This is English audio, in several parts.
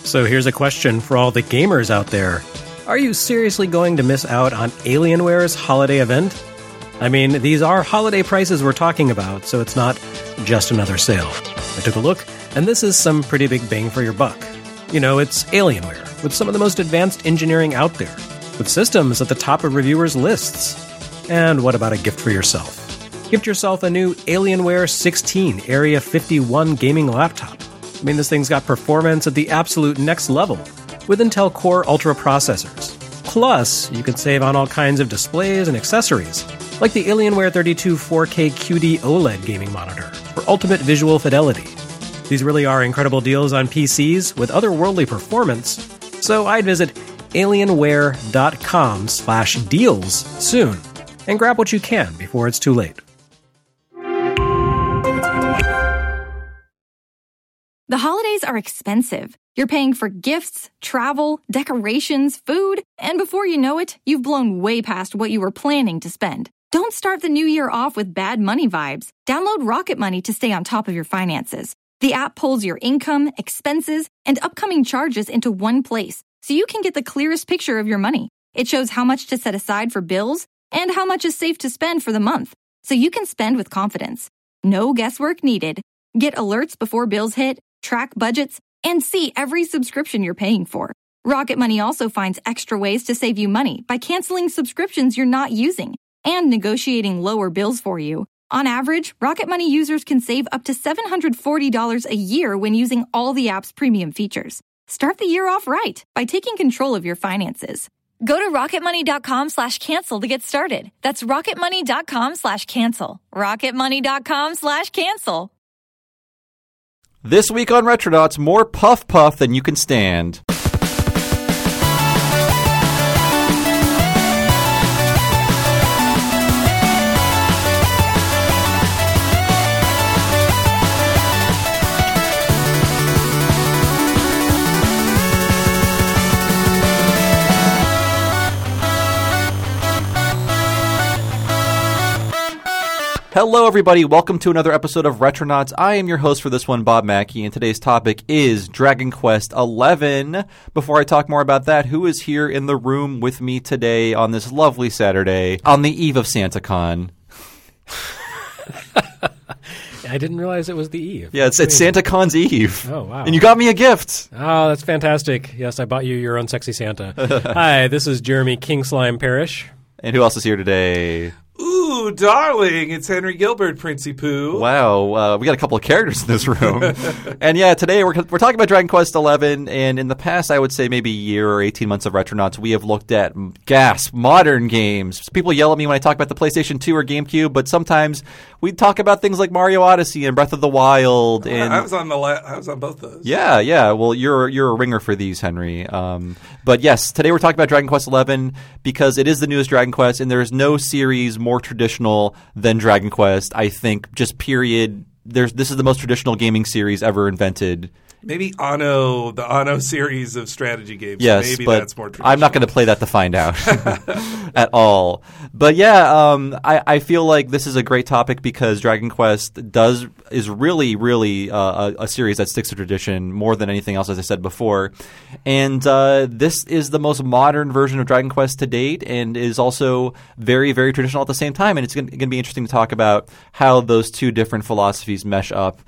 So here's a question for all the gamers out there. Are you seriously going to miss out on Alienware's holiday event? I mean, these are holiday prices we're talking about, so it's not just another sale. I took a look, and this is some pretty big bang for your buck. You know, it's Alienware, with some of the most advanced engineering out there, with systems at the top of reviewers' lists. And what about a gift for yourself? Gift yourself a new Alienware 16 Area 51 gaming laptop. I mean, this thing's got performance at the absolute next level, with Intel Core Ultra processors. Plus, you can save on all kinds of displays and accessories, like the Alienware 32 4K QD OLED gaming monitor for ultimate visual fidelity. These really are incredible deals on PCs with otherworldly performance, so I'd visit alienware.com/deals soon and grab what you can before it's too late. The holidays are expensive. You're paying for gifts, travel, decorations, food, and before you know it, you've blown way past what you were planning to spend. Don't start the new year off with bad money vibes. Download Rocket Money to stay on top of your finances. The app pulls your income, expenses, and upcoming charges into one place, so you can get the clearest picture of your money. It shows how much to set aside for bills and how much is safe to spend for the month, so you can spend with confidence. No guesswork needed. Get alerts before bills hit, track budgets, and see every subscription you're paying for. Rocket Money also finds extra ways to save you money by canceling subscriptions you're not using and negotiating lower bills for you. On average, Rocket Money users can save up to $740 a year when using all the app's premium features. Start the year off right by taking control of your finances. Go to rocketmoney.com/cancel to get started. That's rocketmoney.com/cancel. rocketmoney.com/cancel. This week on Retronauts, more Puff Puff than you can stand. Hello, everybody. Welcome to another episode of Retronauts. I am your host for this one, Bob Mackey, and today's topic is Dragon Quest XI. Before I talk more about that, who is here in the room with me today on this lovely Saturday on the eve of SantaCon? I didn't realize it was the eve. Yeah, it's SantaCon's Eve. Oh, wow. And you got me a gift. Oh, that's fantastic. Yes, I bought you your own sexy Santa. Hi, this is Jeremy King Slime Parrish. And who else is here today? Ooh, darling, it's Henry Gilbert, Princey Pooh. Wow, we got a couple of characters in this room. And yeah, today we're talking about Dragon Quest XI, and in the past, I would say maybe a year or 18 months of Retronauts, we have looked at, modern games. People yell at me when I talk about the PlayStation 2 or GameCube, but sometimes we talk about things like Mario Odyssey and Breath of the Wild. And I was on both those. Yeah. Well, you're a ringer for these, Henry. But yes, today we're talking about Dragon Quest XI because it is the newest Dragon Quest, and there is no series more traditional than Dragon Quest. I think, just period. This is the most traditional gaming series ever invented. Maybe Anno, the Anno series of strategy games. Yes, maybe but that's more traditional. I'm not going to play that to find out at all. But yeah, I feel like this is a great topic because Dragon Quest is really, really a series that sticks to tradition more than anything else, as I said before. And this is the most modern version of Dragon Quest to date and is also very, very traditional at the same time. And it's going to be interesting to talk about how those two different philosophies mesh up.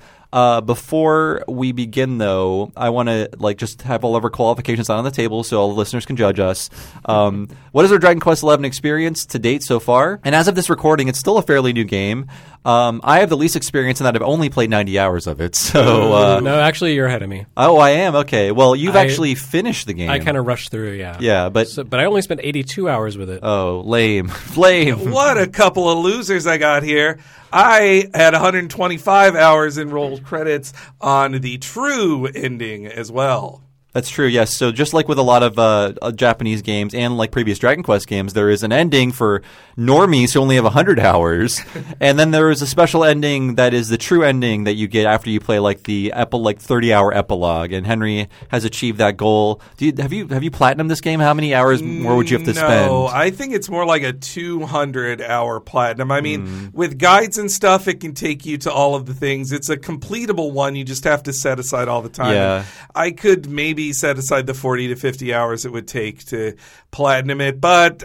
Before we begin, though, I want to just have all of our qualifications on the table so all the listeners can judge us. What is our Dragon Quest XI experience to date so far? And as of this recording, it's still a fairly new game. I have the least experience in that I've only played 90 hours of it. So no, actually, you're ahead of me. Oh, I am? Okay. Well, you've actually finished the game. I kind of rushed through, yeah. Yeah, but I only spent 82 hours with it. Oh, lame. Lame. What a couple of losers I got here. I had 125 hours in roll credits on the true ending as well. That's true, yes. So just like with a lot of Japanese games and like previous Dragon Quest games, there is an ending for normies who only have 100 hours. And then there is a special ending that is the true ending that you get after you play like the 30-hour epilogue. And Henry has achieved that goal. Have you platinumed this game? How many hours more would you have to spend? No, I think it's more like a 200-hour platinum. I mean, with guides and stuff, it can take you to all of the things. It's a completable one. You just have to set aside all the time. Yeah. I could maybe maybe set aside the 40 to 50 hours it would take to platinum it. But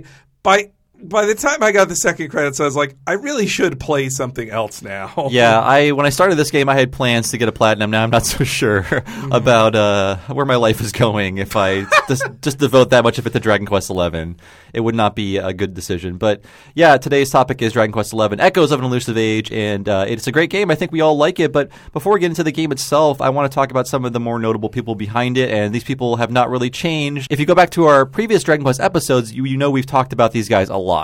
by the time I got the second credits, I was like, I really should play something else now. Yeah, when I started this game, I had plans to get a platinum. Now I'm not so sure about where my life is going. If I just devote that much of it to Dragon Quest XI, it would not be a good decision. But yeah, today's topic is Dragon Quest XI, Echoes of an Elusive Age, and it's a great game. I think we all like it. But before we get into the game itself, I want to talk about some of the more notable people behind it, and these people have not really changed. If you go back to our previous Dragon Quest episodes, you know we've talked about these guys a lot.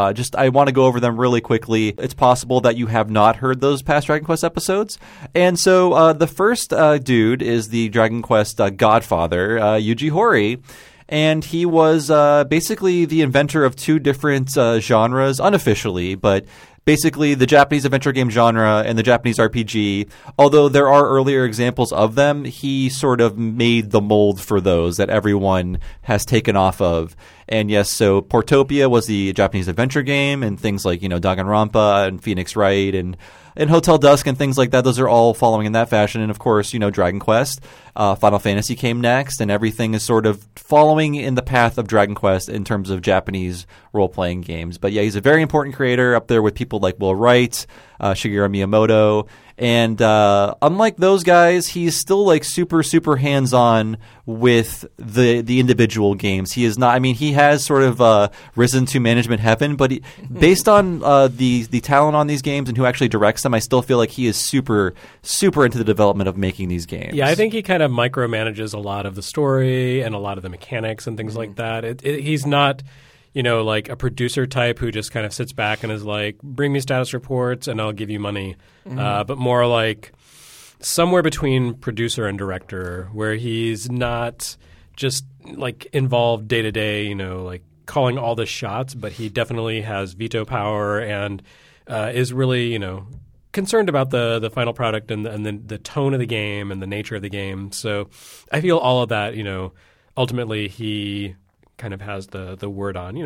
I want to go over them really quickly. It's possible that you have not heard those past Dragon Quest episodes. And so the first dude is the Dragon Quest godfather, Yuji Horii. And he was basically the inventor of two different genres, unofficially, but basically the Japanese adventure game genre and the Japanese RPG. Although there are earlier examples of them, he sort of made the mold for those that everyone has taken off of. And yes, so Portopia was the Japanese adventure game, and things like, Danganronpa and Phoenix Wright and Hotel Dusk and things like that. Those are all following in that fashion. And of course, Dragon Quest, Final Fantasy came next, and everything is sort of following in the path of Dragon Quest in terms of Japanese role-playing games. But yeah, he's a very important creator, up there with people like Will Wright, Shigeru Miyamoto. And unlike those guys, he's still like super, super hands-on with the individual games. He is not. I mean, he has sort of risen to management heaven, but based on the talent on these games and who actually directs them, I still feel like he is super, super into the development of making these games. Yeah, I think he kind of micromanages a lot of the story and a lot of the mechanics and things like that. He's not, like a producer type who just kind of sits back and is like, bring me status reports and I'll give you money. But more like somewhere between producer and director, where he's not just like involved day to day, like calling all the shots, but he definitely has veto power and is really, concerned about the final product and the tone of the game and the nature of the game. So I feel all of that, ultimately he kind of has the word on.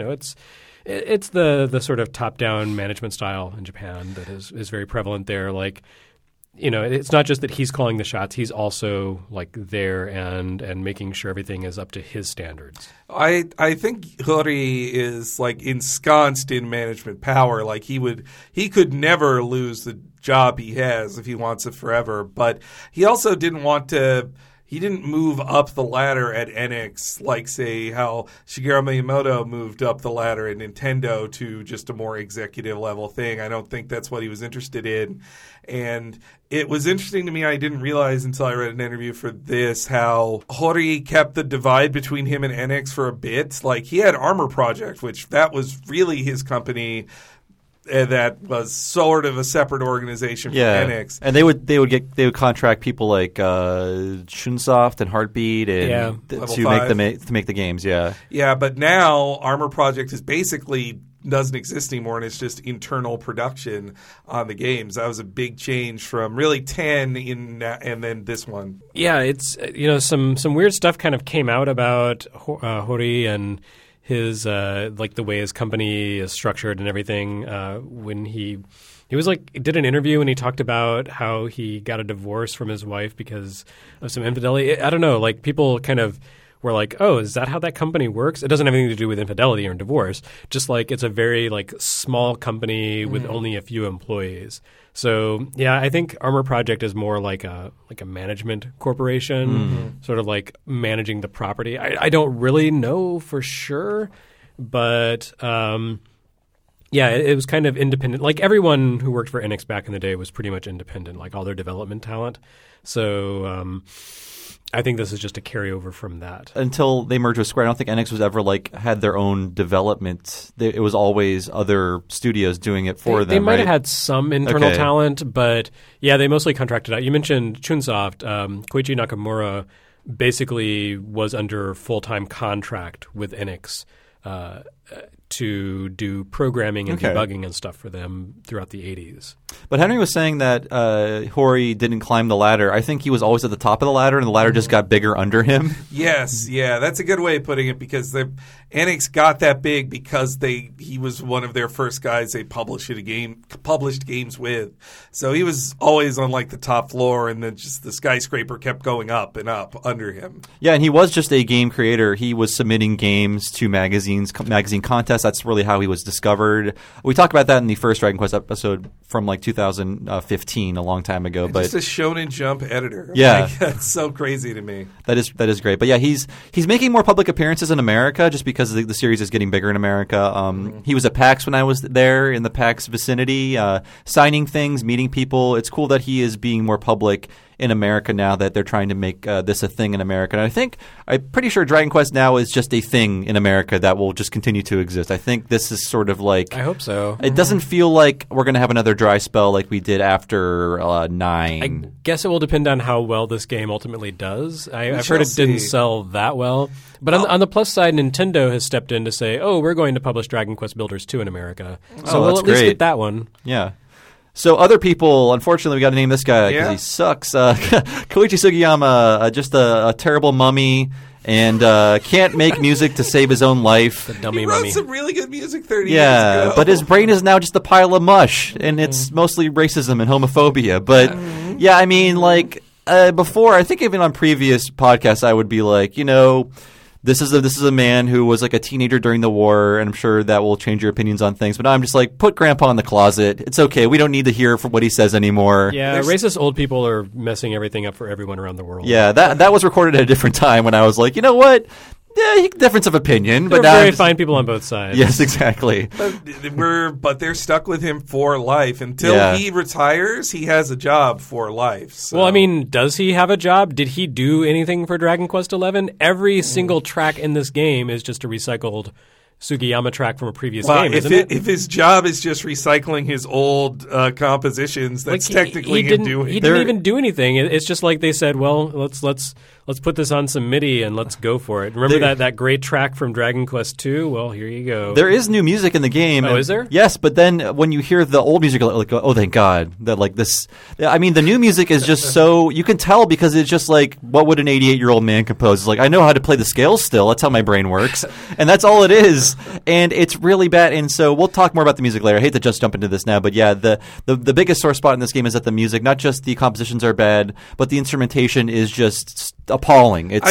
It's the sort of top-down management style in Japan that is very prevalent there. Like, it's not just that he's calling the shots; he's also like there and making sure everything is up to his standards. I think Horii is like ensconced in management power. Like he could never lose the job he has if he wants it forever. But he also didn't want to. He didn't move up the ladder at Enix like, say, how Shigeru Miyamoto moved up the ladder at Nintendo to just a more executive level thing. I don't think that's what he was interested in. And it was interesting to me. I didn't realize until I read an interview for this how Horii kept the divide between him and Enix for a bit. Like, he had Armor Project, which that was really his company. That was sort of a separate organization from Enix, and they would contract people like Chunsoft and Heartbeat and to make the games. Yeah. But now Armor Project is basically doesn't exist anymore, and it's just internal production on the games. That was a big change from really 10 and then this one. Yeah, it's some weird stuff kind of came out about Horii and his like the way his company is structured and everything. When he was like did an interview and he talked about how he got a divorce from his wife because of some infidelity. I don't know, like people kind of were like, oh, is that how that company works? It doesn't have anything to do with infidelity or divorce. Just like it's a very like small company with only a few employees. So yeah, I think Armor Project is more like a management corporation, sort of like managing the property. I don't really know for sure, but yeah, it was kind of independent. Like everyone who worked for Enix back in the day was pretty much independent, like all their development talent. So I think this is just a carryover from that. Until they merged with Square, I don't think Enix was ever like had their own development. It was always other studios doing it for them. They might have had some internal talent, but yeah, they mostly contracted out. You mentioned Chunsoft. Koichi Nakamura basically was under full-time contract with Enix to do programming and debugging and stuff for them throughout the 80s. But Henry was saying that Hori didn't climb the ladder. I think he was always at the top of the ladder, and the ladder just got bigger under him. Yes, yeah, that's a good way of putting it, because Enix got that big because he was one of their first guys they published games with. So he was always on like the top floor, and then just the skyscraper kept going up and up under him. Yeah, and he was just a game creator. He was submitting games to magazine contests. That's really how he was discovered. We talked about that in the first Dragon Quest episode from like 2015, a long time ago. But just a Shonen Jump editor. Yeah, like, that's so crazy to me. That is great. But yeah, he's making more public appearances in America just because the series is getting bigger in America. He was at PAX when I was there, in the PAX vicinity, signing things, meeting people. It's cool that he is being more public in America now that they're trying to make this a thing in America. And I'm pretty sure Dragon Quest now is just a thing in America that will just continue to exist. I think this is sort of like... I hope so. It doesn't feel like we're going to have another dry spell like we did after 9. I guess it will depend on how well this game ultimately does. I've heard it didn't sell that well. But on the plus side, Nintendo has stepped in to say, we're going to publish Dragon Quest Builders 2 in America. So we'll at least get that one. Yeah. So other people, unfortunately, we got to name this guy because he sucks. Koichi Sugiyama, just a terrible mummy, and can't make music to save his own life. The dummy he wrote mummy. some really good music 30 years ago. But his brain is now just a pile of mush, and it's mostly racism and homophobia. But yeah, I mean, like before, I think even on previous podcasts, I would be like, this is a man who was like a teenager during the war, and I'm sure that will change your opinions on things. But now I'm just like, put Grandpa in the closet. It's okay. We don't need to hear what he says anymore. Yeah, racist old people are messing everything up for everyone around the world. Yeah, that was recorded at a different time when I was like, you know what? Yeah, difference of opinion. There but are very fine people on both sides. Yes, exactly. But they're stuck with him for life. Until he retires, he has a job for life. So. Well, I mean, does he have a job? Did he do anything for Dragon Quest XI? Every single track in this game is just a recycled Sugiyama track from a previous game, isn't it? If his job is just recycling his old compositions, that's technically him doing. He didn't even do anything. It's just like they said, well, let's put this on some MIDI and let's go for it. Remember that great track from Dragon Quest II? Well, here you go. There is new music in the game. Oh, is there? Yes, but then when you hear the old music, like, oh, thank God. That like this. I mean, the new music is just so you can tell because it's just like, what would an 88-year-old man compose? It's like, I know how to play the scales still. That's how my brain works, and that's all it is. And it's really bad. And so we'll talk more about the music later. I hate to just jump into this now, but yeah, the biggest sore spot in this game is that the music, not just the compositions are bad, but the instrumentation is just appalling. That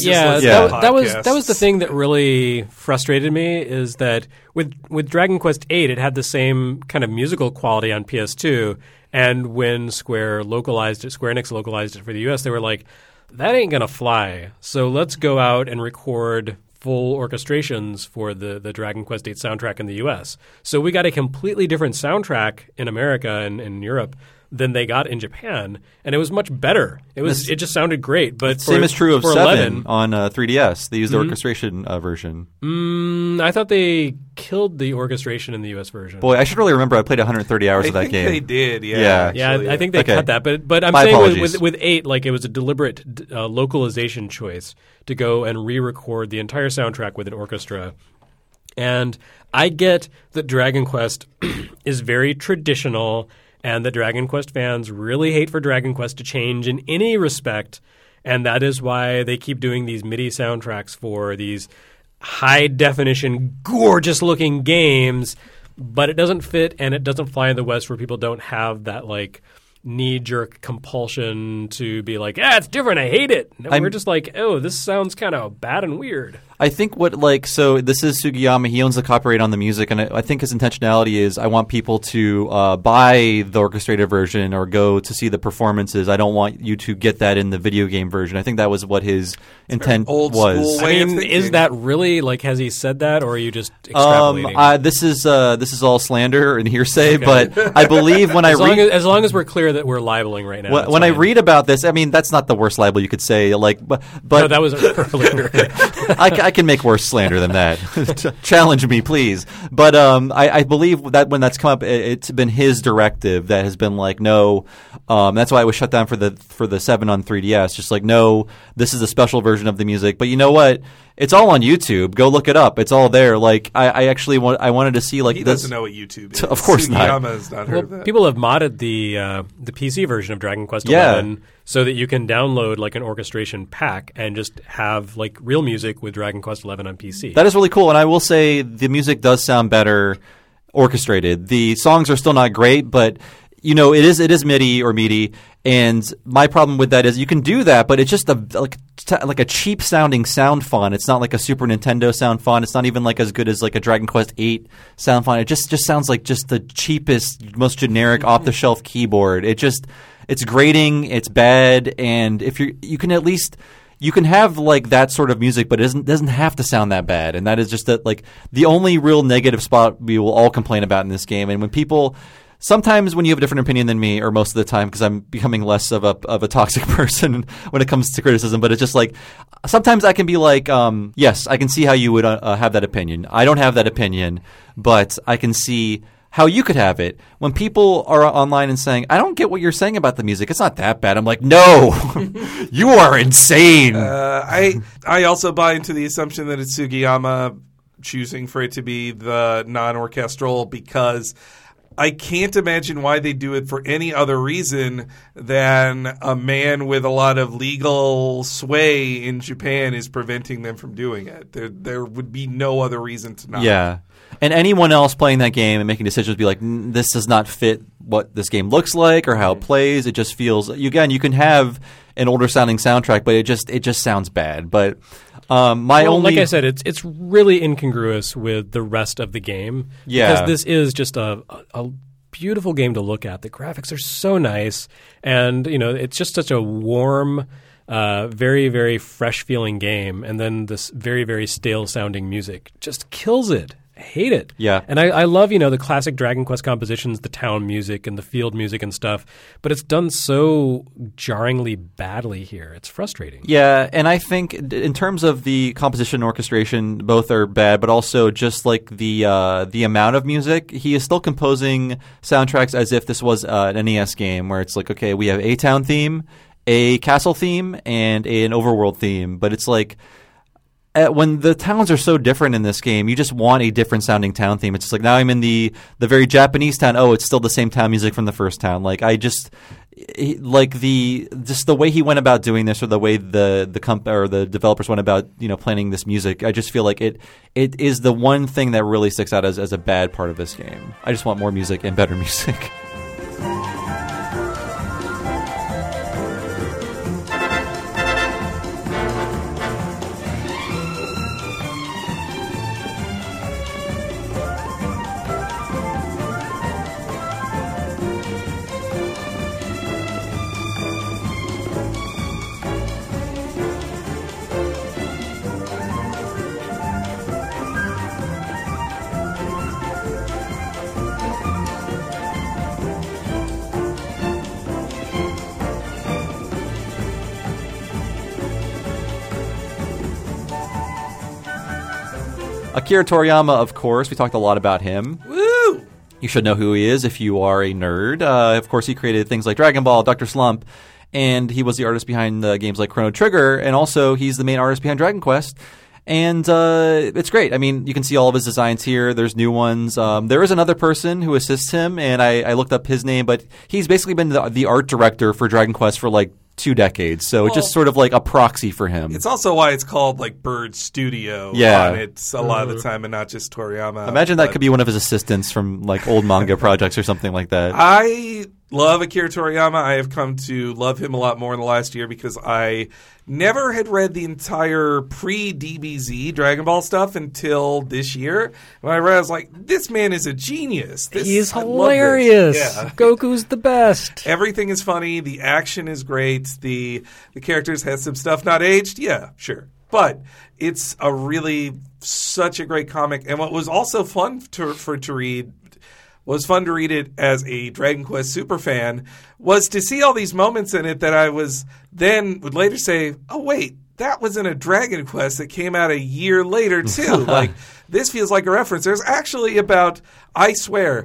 was the thing that really frustrated me is that with Dragon Quest VIII, it had the same kind of musical quality on PS2, and when Square Enix localized it for the US, they were like, that ain't gonna fly. So let's go out and record full orchestrations for the Dragon Quest VIII soundtrack in the US. So we got a completely different soundtrack in America and in Europe than they got in Japan, and it was much better. It just sounded great. But same is true of 7 on 3DS. They used the orchestration version. I thought they killed the orchestration in the US version. Boy, I should really remember. I played 130 hours of that game. They did, yeah. I think they cut that. But I'm saying with 8, like it was a deliberate localization choice to go and re-record the entire soundtrack with an orchestra. And I get that Dragon Quest is very traditional, and that Dragon Quest fans really hate for Dragon Quest to change in any respect, and that is why they keep doing these MIDI soundtracks for these high-definition, gorgeous-looking games, but it doesn't fit and it doesn't fly in the West where people don't have that, like, knee-jerk compulsion to be like, it's different, I hate it. No, we're just like, this sounds kind of bad and weird. I think so this is Sugiyama. He owns the copyright on the music, and I think his intentionality is I want people to buy the orchestrated version or go to see the performances. I don't want you to get that in the video game version. I think that was what his intent was. I mean, is that really, like, has he said that, or are you just extrapolating? This is all slander and hearsay, but I believe when as long as we're clear that we're libeling right now. When I read about this, I mean, that's not the worst libel you could say. Like, but no, that was earlier. I can make worse slander than that. Challenge me, please. But I believe that when that's come up, it's been his directive that has been like, no, That's why it was shut down for the 7 on 3DS. Just like, no, this is a special version of the music. But you know what? It's all on YouTube. Go look it up. It's all there. Like I actually wanted to see like he this. doesn't know what YouTube is. Of course not. Sugiyama has not heard of that. People have modded the PC version of Dragon Quest XI so that you can download like an orchestration pack and just have like real music with Dragon Quest XI on PC. That is really cool. And I will say the music does sound better orchestrated. The songs are still not great, but you know, it is MIDI or MIDI, and my problem with that is you can do that, but it's just like a cheap sounding sound font. It's not like a Super Nintendo sound font. It's not even like as good as like a Dragon Quest VIII sound font. It just sounds like just the cheapest, most generic off the shelf keyboard. It's grating, it's bad, and if you can at least. You can have like that sort of music, but it doesn't have to sound that bad, and that is just like the only real negative spot we will all complain about in this game. And when people. Sometimes when you have a different opinion than me, or most of the time, because I'm becoming less of a toxic person when it comes to criticism, but it's just like sometimes I can be like, yes, I can see how you would have that opinion. I don't have that opinion, but I can see how you could have it. When people are online and saying, I don't get what you're saying about the music, it's not that bad. I'm like, no, you are insane. I also buy into the assumption that it's Sugiyama choosing for it to be the non-orchestral because I can't imagine why they do it for any other reason than a man with a lot of legal sway in Japan is preventing them from doing it. There would be no other reason to not. Yeah. And anyone else playing that game and making decisions would be like, this does not fit what this game looks like or how it plays. It just feels – again, you can have an older sounding soundtrack, but it just sounds bad. But like I said, it's really incongruous with the rest of the game. Yeah. Because this is just a beautiful game to look at. The graphics are so nice, and you know it's just such a warm, very very fresh feeling game. And then this very very stale sounding music just kills it. I hate it. Yeah. And I love, the classic Dragon Quest compositions, the town music and the field music and stuff, but it's done so jarringly badly here. It's frustrating. Yeah, and I think in terms of the composition and orchestration, both are bad, but also just like the amount of music, he is still composing soundtracks as if this was an NES game where it's like, okay, we have a town theme, a castle theme, and an overworld theme, but it's like when the towns are so different in this game, you just want a different sounding town theme. It's just like now I'm in the very Japanese town. Oh, it's still the same town music from the first town. Like the way he went about doing this, or the way the developers went about planning this music. I just feel like it is the one thing that really sticks out as a bad part of this game. I just want more music and better music. Akira Toriyama, of course. We talked a lot about him. Woo! You should know who he is if you are a nerd. Of course, he created things like Dragon Ball, Dr. Slump, and he was the artist behind games like Chrono Trigger, and also he's the main artist behind Dragon Quest. And it's great. I mean, you can see all of his designs here. There's new ones. There is another person who assists him, and I looked up his name, but he's basically been the art director for Dragon Quest for like 2 decades. So it's just sort of like a proxy for him. It's also why it's called like Bird Studio on it a lot of the time and not just Toriyama. Imagine that could be one of his assistants from like old manga projects or something like that. I love Akira Toriyama. I have come to love him a lot more in the last year because I never had read the entire pre-DBZ Dragon Ball stuff until this year. When I read it, I was like, this man is a genius. He's hilarious. Yeah. Goku's the best. Everything is funny. The action is great. The characters have some stuff not aged. Yeah, sure. But it's such a great comic. And what was also fun to read was fun to read it as a Dragon Quest super fan was to see all these moments in it that I would later say, oh, wait, that was in a Dragon Quest that came out a year later, too. Like, this feels like a reference. There's actually I swear,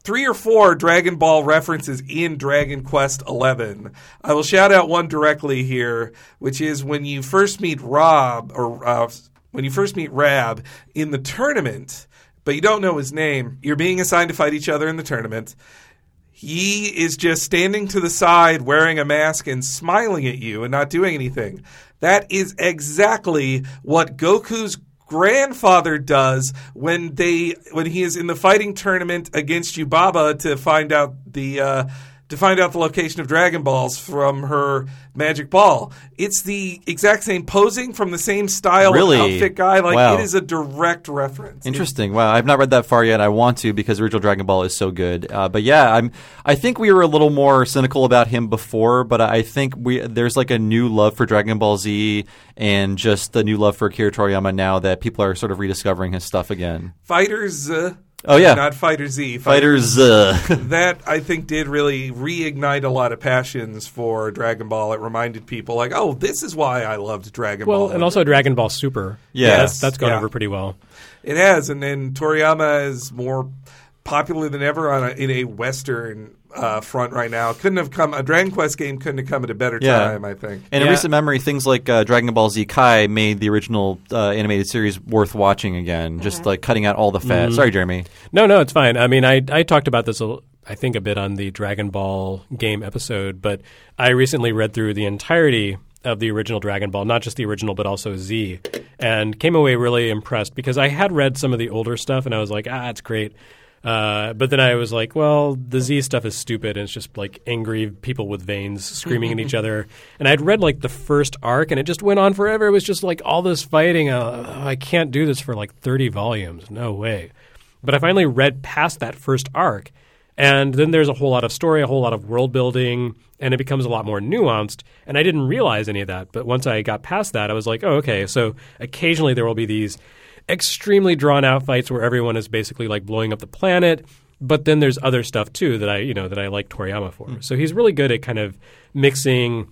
3 or 4 Dragon Ball references in Dragon Quest XI. I will shout out one directly here, which is when you first meet Rab in the tournament, but you don't know his name. You're being assigned to fight each other in the tournament. He is just standing to the side wearing a mask and smiling at you and not doing anything. That is exactly what Goku's grandfather does when he is in the fighting tournament against Yubaba to find out the location of Dragon Balls from her magic ball. It's the exact same posing from the same style Really? outfit guy. Wow. It is a direct reference. Interesting. Wow, I've not read that far yet. I want to because original Dragon Ball is so good. But yeah, I think we were a little more cynical about him before, but I think there's like a new love for Dragon Ball Z and just a new love for Akira Toriyama now that people are sort of rediscovering his stuff again. Fighters. Oh yeah, not Fighter Z. Fighters. That I think did really reignite a lot of passions for Dragon Ball. It reminded people like, oh, this is why I loved Dragon Ball. Well, and also Dragon Ball Super. Yes. That's gone over pretty well. It has, and then Toriyama is more popular than ever in a Western front right now. A Dragon Quest game couldn't have come at a better time, I think. And in recent memory, things like Dragon Ball Z Kai made the original animated series worth watching again, just like cutting out all the fat. Sorry, Jeremy. No, it's fine. I mean, I talked about this, I think, a bit on the Dragon Ball game episode, but I recently read through the entirety of the original Dragon Ball, not just the original, but also Z, and came away really impressed because I had read some of the older stuff, and I was like, it's great. But then I was like, well, the Z stuff is stupid, and it's just like angry people with veins screaming at each other. And I'd read like the first arc, and it just went on forever. It was just like all this fighting. I can't do this for like 30 volumes. No way. But I finally read past that first arc, and then there's a whole lot of story, a whole lot of world building, and it becomes a lot more nuanced. And I didn't realize any of that. But once I got past that, I was like, oh, okay. So occasionally there will be these extremely drawn out fights where everyone is basically like blowing up the planet, but then there's other stuff too that I like Toriyama for. So he's really good at kind of mixing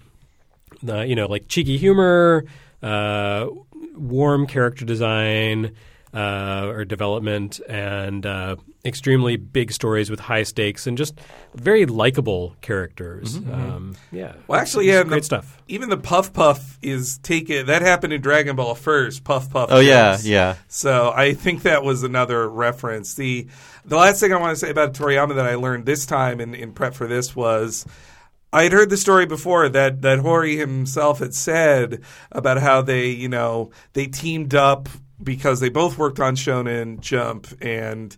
like cheeky humor, warm character design or development, and extremely big stories with high stakes and just very likable characters. Well, actually, yeah, great stuff. Even the Puff Puff is taken. That happened in Dragon Ball first. Puff Puff. Oh yeah. So I think that was another reference. The last thing I want to say about Toriyama that I learned this time in prep for this was, I had heard the story before that Hori himself had said about how they teamed up because they both worked on Shonen Jump, and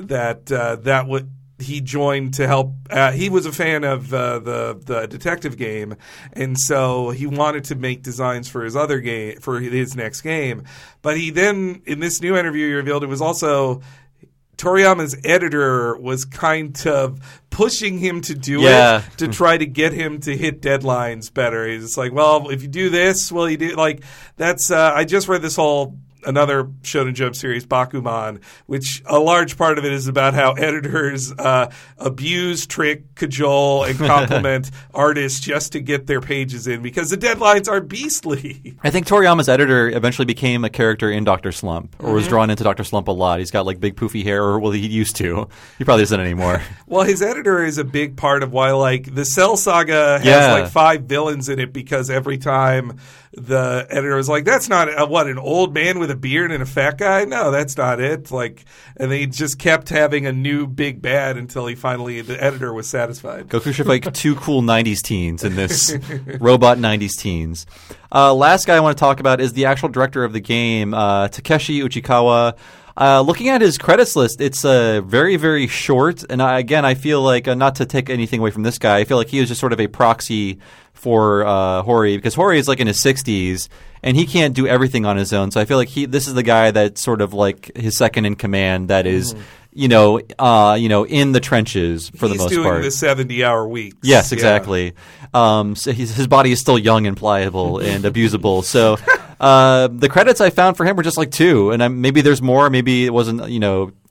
he joined to help. He was a fan of the detective game, and so he wanted to make designs for his other game, for his next game. But he then, in this new interview, he revealed it was also Toriyama's editor was kind of pushing him to do it to try to get him to hit deadlines better. He's just like, well, if you do this, will you do like that's? I just read another Shonen Jump series, Bakuman, which a large part of it is about how editors abuse, trick, cajole, and compliment artists just to get their pages in because the deadlines are beastly. I think Toriyama's editor eventually became a character in Dr. Slump, or was drawn into Dr. Slump a lot. He's got like big poofy hair, or well, he used to. He probably doesn't anymore. Well, his editor is a big part of why like the Cell Saga has like 5 villains in it, because every time the editor was like, that's not an old man with a beard and a fat guy? No, that's not it. Like, and they just kept having a new big bad until the editor was satisfied. Goku should like 2 cool 90s teens in this robot 90s teens. Last guy I want to talk about is the actual director of the game, Takeshi Uchikawa. Looking at his credits list, it's very, very short. And I feel like, not to take anything away from this guy, I feel like he is just sort of a proxy for Hori, because Hori is like in his 60s and he can't do everything on his own. So I feel like this is the guy that's sort of like his second in command that is in the trenches for the most part. He's doing the 70-hour weeks. Yes, exactly. So his body is still young and pliable and abusable. So the credits I found for him were just like 2, and maybe there's more. Maybe it wasn't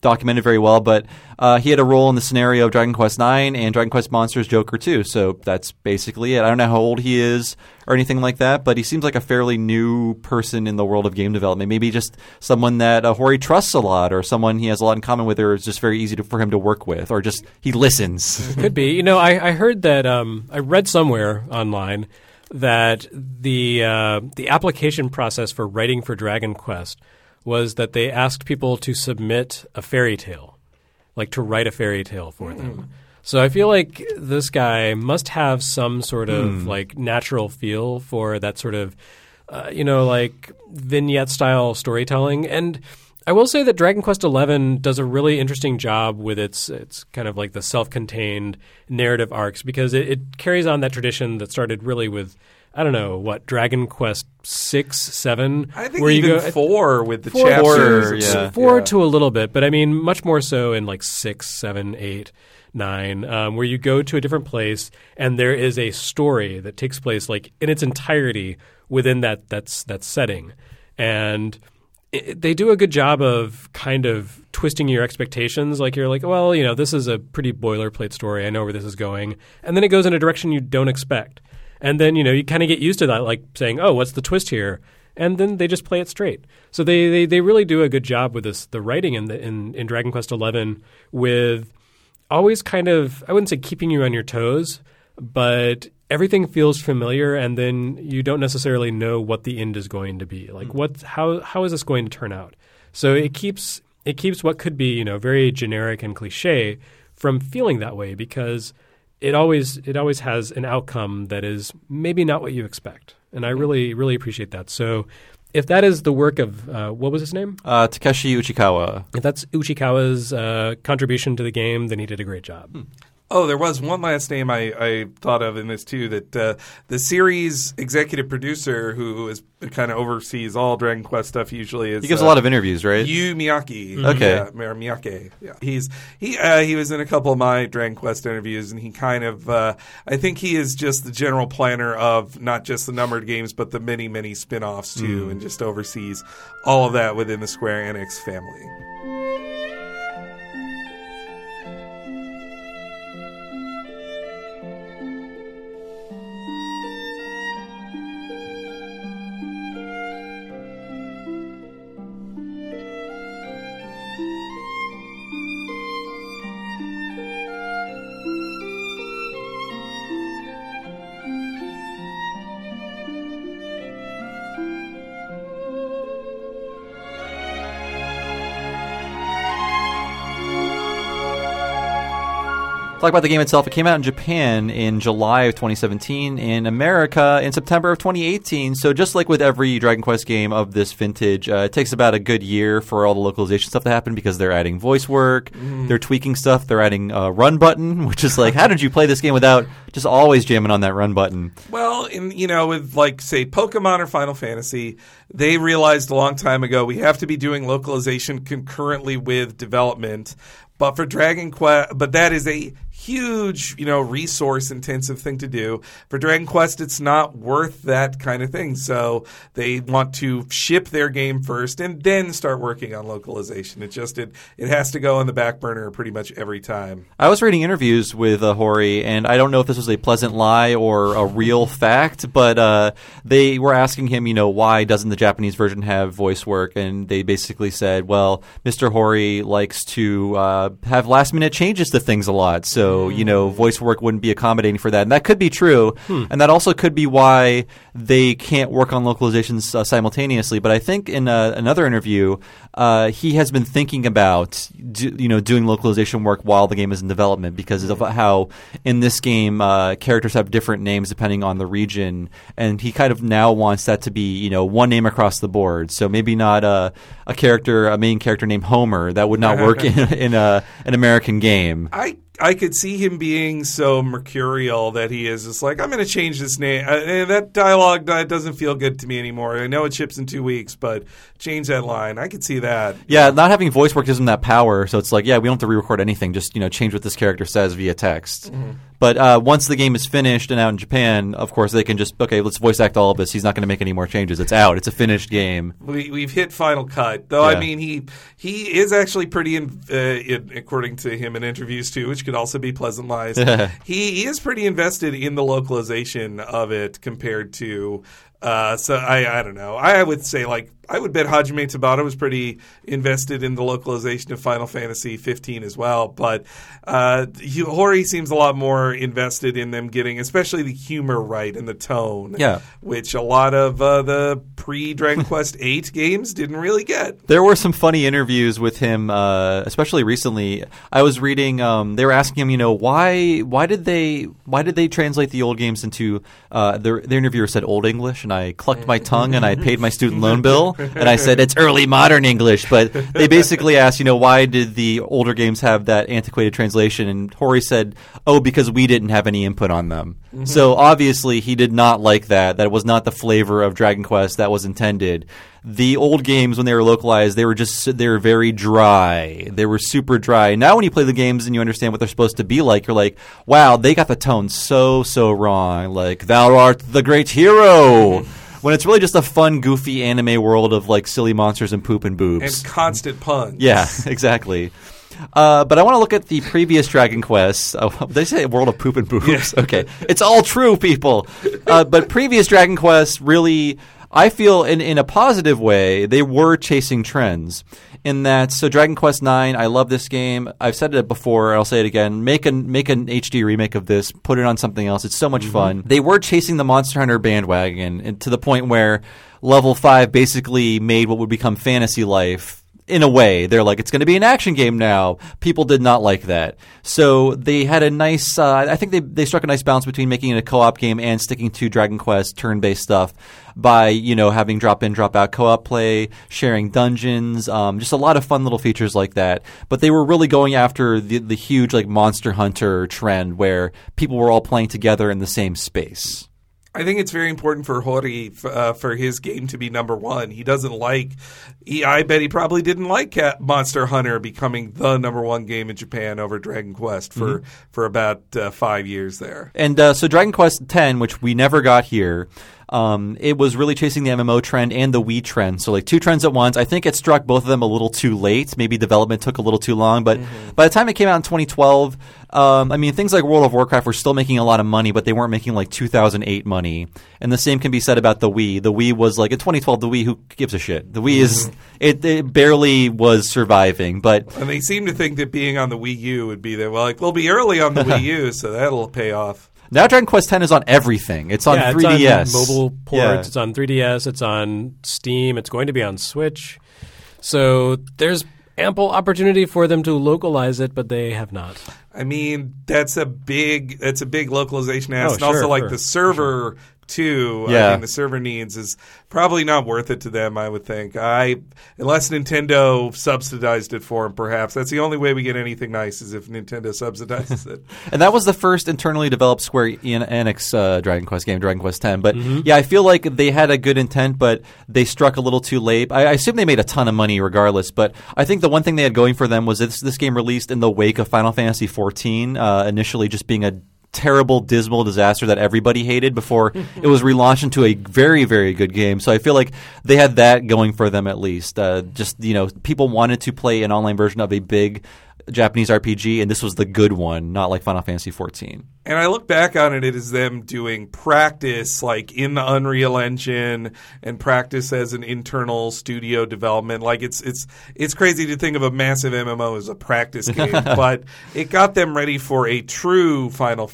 documented very well, but he had a role in the scenario of Dragon Quest IX and Dragon Quest Monsters Joker 2, so that's basically it. I don't know how old he is or anything like that, but he seems like a fairly new person in the world of game development. Maybe just someone that Hori trusts a lot, or someone he has a lot in common with, or it's just very easy for him to work with, or just he listens. Could be. I heard that I read somewhere online that the application process for writing for Dragon Quest was that they asked people to submit a fairy tale, like to write a fairy tale for them. So I feel like this guy must have some sort of like natural feel for that sort of, like vignette style storytelling. And I will say that Dragon Quest XI does a really interesting job with its kind of like the self-contained narrative arcs, because it carries on that tradition that started really with, I don't know, what, Dragon Quest 6, 7? I think where even you go, 4 with the chapters. 4 to a little bit, but I mean much more so in like 6, 7, 8, 9, where you go to a different place and there is a story that takes place like in its entirety within that setting. And they do a good job of kind of twisting your expectations. Like you're like, well, this is a pretty boilerplate story. I know where this is going. And then it goes in a direction you don't expect. And then, you kind of get used to that, like saying, oh, what's the twist here? And then they just play it straight. So they really do a good job with the writing in Dragon Quest XI, with always kind of, I wouldn't say keeping you on your toes, but everything feels familiar, and then you don't necessarily know what the end is going to be. Like how is this going to turn out? So it keeps what could be, very generic and cliche from feeling that way, because it always has an outcome that is maybe not what you expect. And I really, really appreciate that. So if that is the work of, what was his name? Takeshi Uchikawa. If that's Uchikawa's contribution to the game, then he did a great job. Oh, there was one last name I thought of in this too, that the series executive producer who kind of oversees all Dragon Quest stuff usually is. He gives a lot of interviews, right? Yu Miyake. Okay. Yeah, or Miyake. Yeah. He was in a couple of my Dragon Quest interviews, and he kind of I think he is just the general planner of not just the numbered games but the many, many spin-offs too, and just oversees all of that within the Square Enix family. Talk about the game itself. It came out in Japan in July of 2017, in America in September of 2018. So just like with every Dragon Quest game of this vintage, it takes about a good year for all the localization stuff to happen, because they're adding voice work, they're tweaking stuff, they're adding a run button, which is like, how did you play this game without just always jamming on that run button? Well, with like, say, Pokemon or Final Fantasy, they realized a long time ago we have to be doing localization concurrently with development. But for Dragon Quest, but that is a huge, resource-intensive thing to do. For Dragon Quest, it's not worth that kind of thing. So they want to ship their game first and then start working on localization. It has to go on the back burner pretty much every time. I was reading interviews with Hori, and I don't know if this was a pleasant lie or a real fact, but they were asking him, why doesn't the Japanese version have voice work? And they basically said, well, Mr. Hori likes to have last-minute changes to things a lot. So, voice work wouldn't be accommodating for that. And that could be true. And that also could be why they can't work on localizations simultaneously. But I think in another interview, he has been thinking about, doing localization work while the game is in development, because of how in this game characters have different names depending on the region. And he kind of now wants that to be, one name across the board. So maybe not a main character named Homer. That would not work in an American game. I could see him being so mercurial that he is just like, I'm going to change this name. That dialogue doesn't feel good to me anymore. I know it ships in 2 weeks, but change that line. I could see that. Yeah, not having voice work gives him that power. So it's like, yeah, we don't have to re-record anything. Just change what this character says via text. Mm-hmm. But once the game is finished and out in Japan, of course, they can just, okay, let's voice act all of this. He's not going to make any more changes. It's out. It's a finished game. We've hit Final Cut. Though, yeah. I mean, he is actually pretty, according to him in interviews too, which could also be pleasant lies. He is pretty invested in the localization of it compared to so I don't know. I would say I would bet Hajime Tabata was pretty invested in the localization of Final Fantasy 15 as well. But Hori seems a lot more invested in them getting, especially the humor right and the tone, which a lot of the pre-Dragon Quest 8 games didn't really get. There were some funny interviews with him, especially recently. I was reading. They were asking him, why did they translate the old games into? The interviewer said Old English, and I clucked my tongue and I paid my student loan bill. And I said, it's early modern English. But they basically asked, why did the older games have that antiquated translation? And Hori said, because we didn't have any input on them. Mm-hmm. So obviously he did not like that. That was not the flavor of Dragon Quest that was intended. The old games, when they were localized, they were very dry. They were super dry. Now when you play the games and you understand what they're supposed to be like, you're like, wow, they got the tone so wrong. Like, thou art the great hero. When it's really just a fun, goofy anime world of silly monsters and poop and boobs. And constant puns. Yeah, exactly. But I want to look at the previous Dragon Quest. They say world of poop and boobs. Yeah. Okay. It's all true, people. But previous Dragon Quest really, I feel in a positive way, they were chasing trends. In that, so Dragon Quest IX, I love this game. I've said it before, I'll say it again. Make an HD remake of this. Put it on something else. It's so much fun. They were chasing the Monster Hunter bandwagon, and to the point where Level 5 basically made what would become Fantasy Life. In a way, they're like, it's going to be an action game now. People did not like that. So they had a nice, I think they struck a nice balance between making it a co-op game and sticking to Dragon Quest turn-based stuff by, having drop-in, drop-out co-op play, sharing dungeons, just a lot of fun little features like that. But they were really going after the huge Monster Hunter trend where people were all playing together in the same space. I think it's very important for Hori for his game to be number one. He doesn't I bet he probably didn't like Monster Hunter becoming the number one game in Japan over Dragon Quest for about 5 years there. And so Dragon Quest X, which we never got here, it was really chasing the MMO trend and the Wii trend. So two trends at once. I think it struck both of them a little too late. Maybe development took a little too long. But by the time it came out in 2012, things like World of Warcraft were still making a lot of money, but they weren't making 2008 money. And the same can be said about the Wii. The Wii was in 2012, the Wii, who gives a shit? The Wii is, it barely was surviving. And they seem to think that being on the Wii U would be there. We'll be early on the Wii U, so that'll pay off. Now Dragon Quest X is on everything. It's on 3DS. It's on mobile ports. It's on 3DS. It's on Steam. It's going to be on Switch. So there's ample opportunity for them to localize it, but they have not. I mean, that's a big localization ask. And also the server too. Yeah. I mean, the server needs is probably not worth it to them, I would think. Unless Nintendo subsidized it for them, perhaps. That's the only way we get anything nice is if Nintendo subsidizes it. And that was the first internally developed Square Enix Dragon Quest game, Dragon Quest X. But yeah, I feel like they had a good intent, but they struck a little too late. I assume they made a ton of money regardless, but I think the one thing they had going for them was this game released in the wake of Final Fantasy XIV, initially just being a terrible, dismal disaster that everybody hated before it was relaunched into a very, very good game. So I feel like they had that going for them at least. People wanted to play an online version of a big Japanese RPG, and this was the good one, not like Final Fantasy XIV. And I look back on it as them doing practice in the Unreal Engine and practice as an internal studio development. It's crazy to think of a massive MMO as a practice game, but it got them ready for a true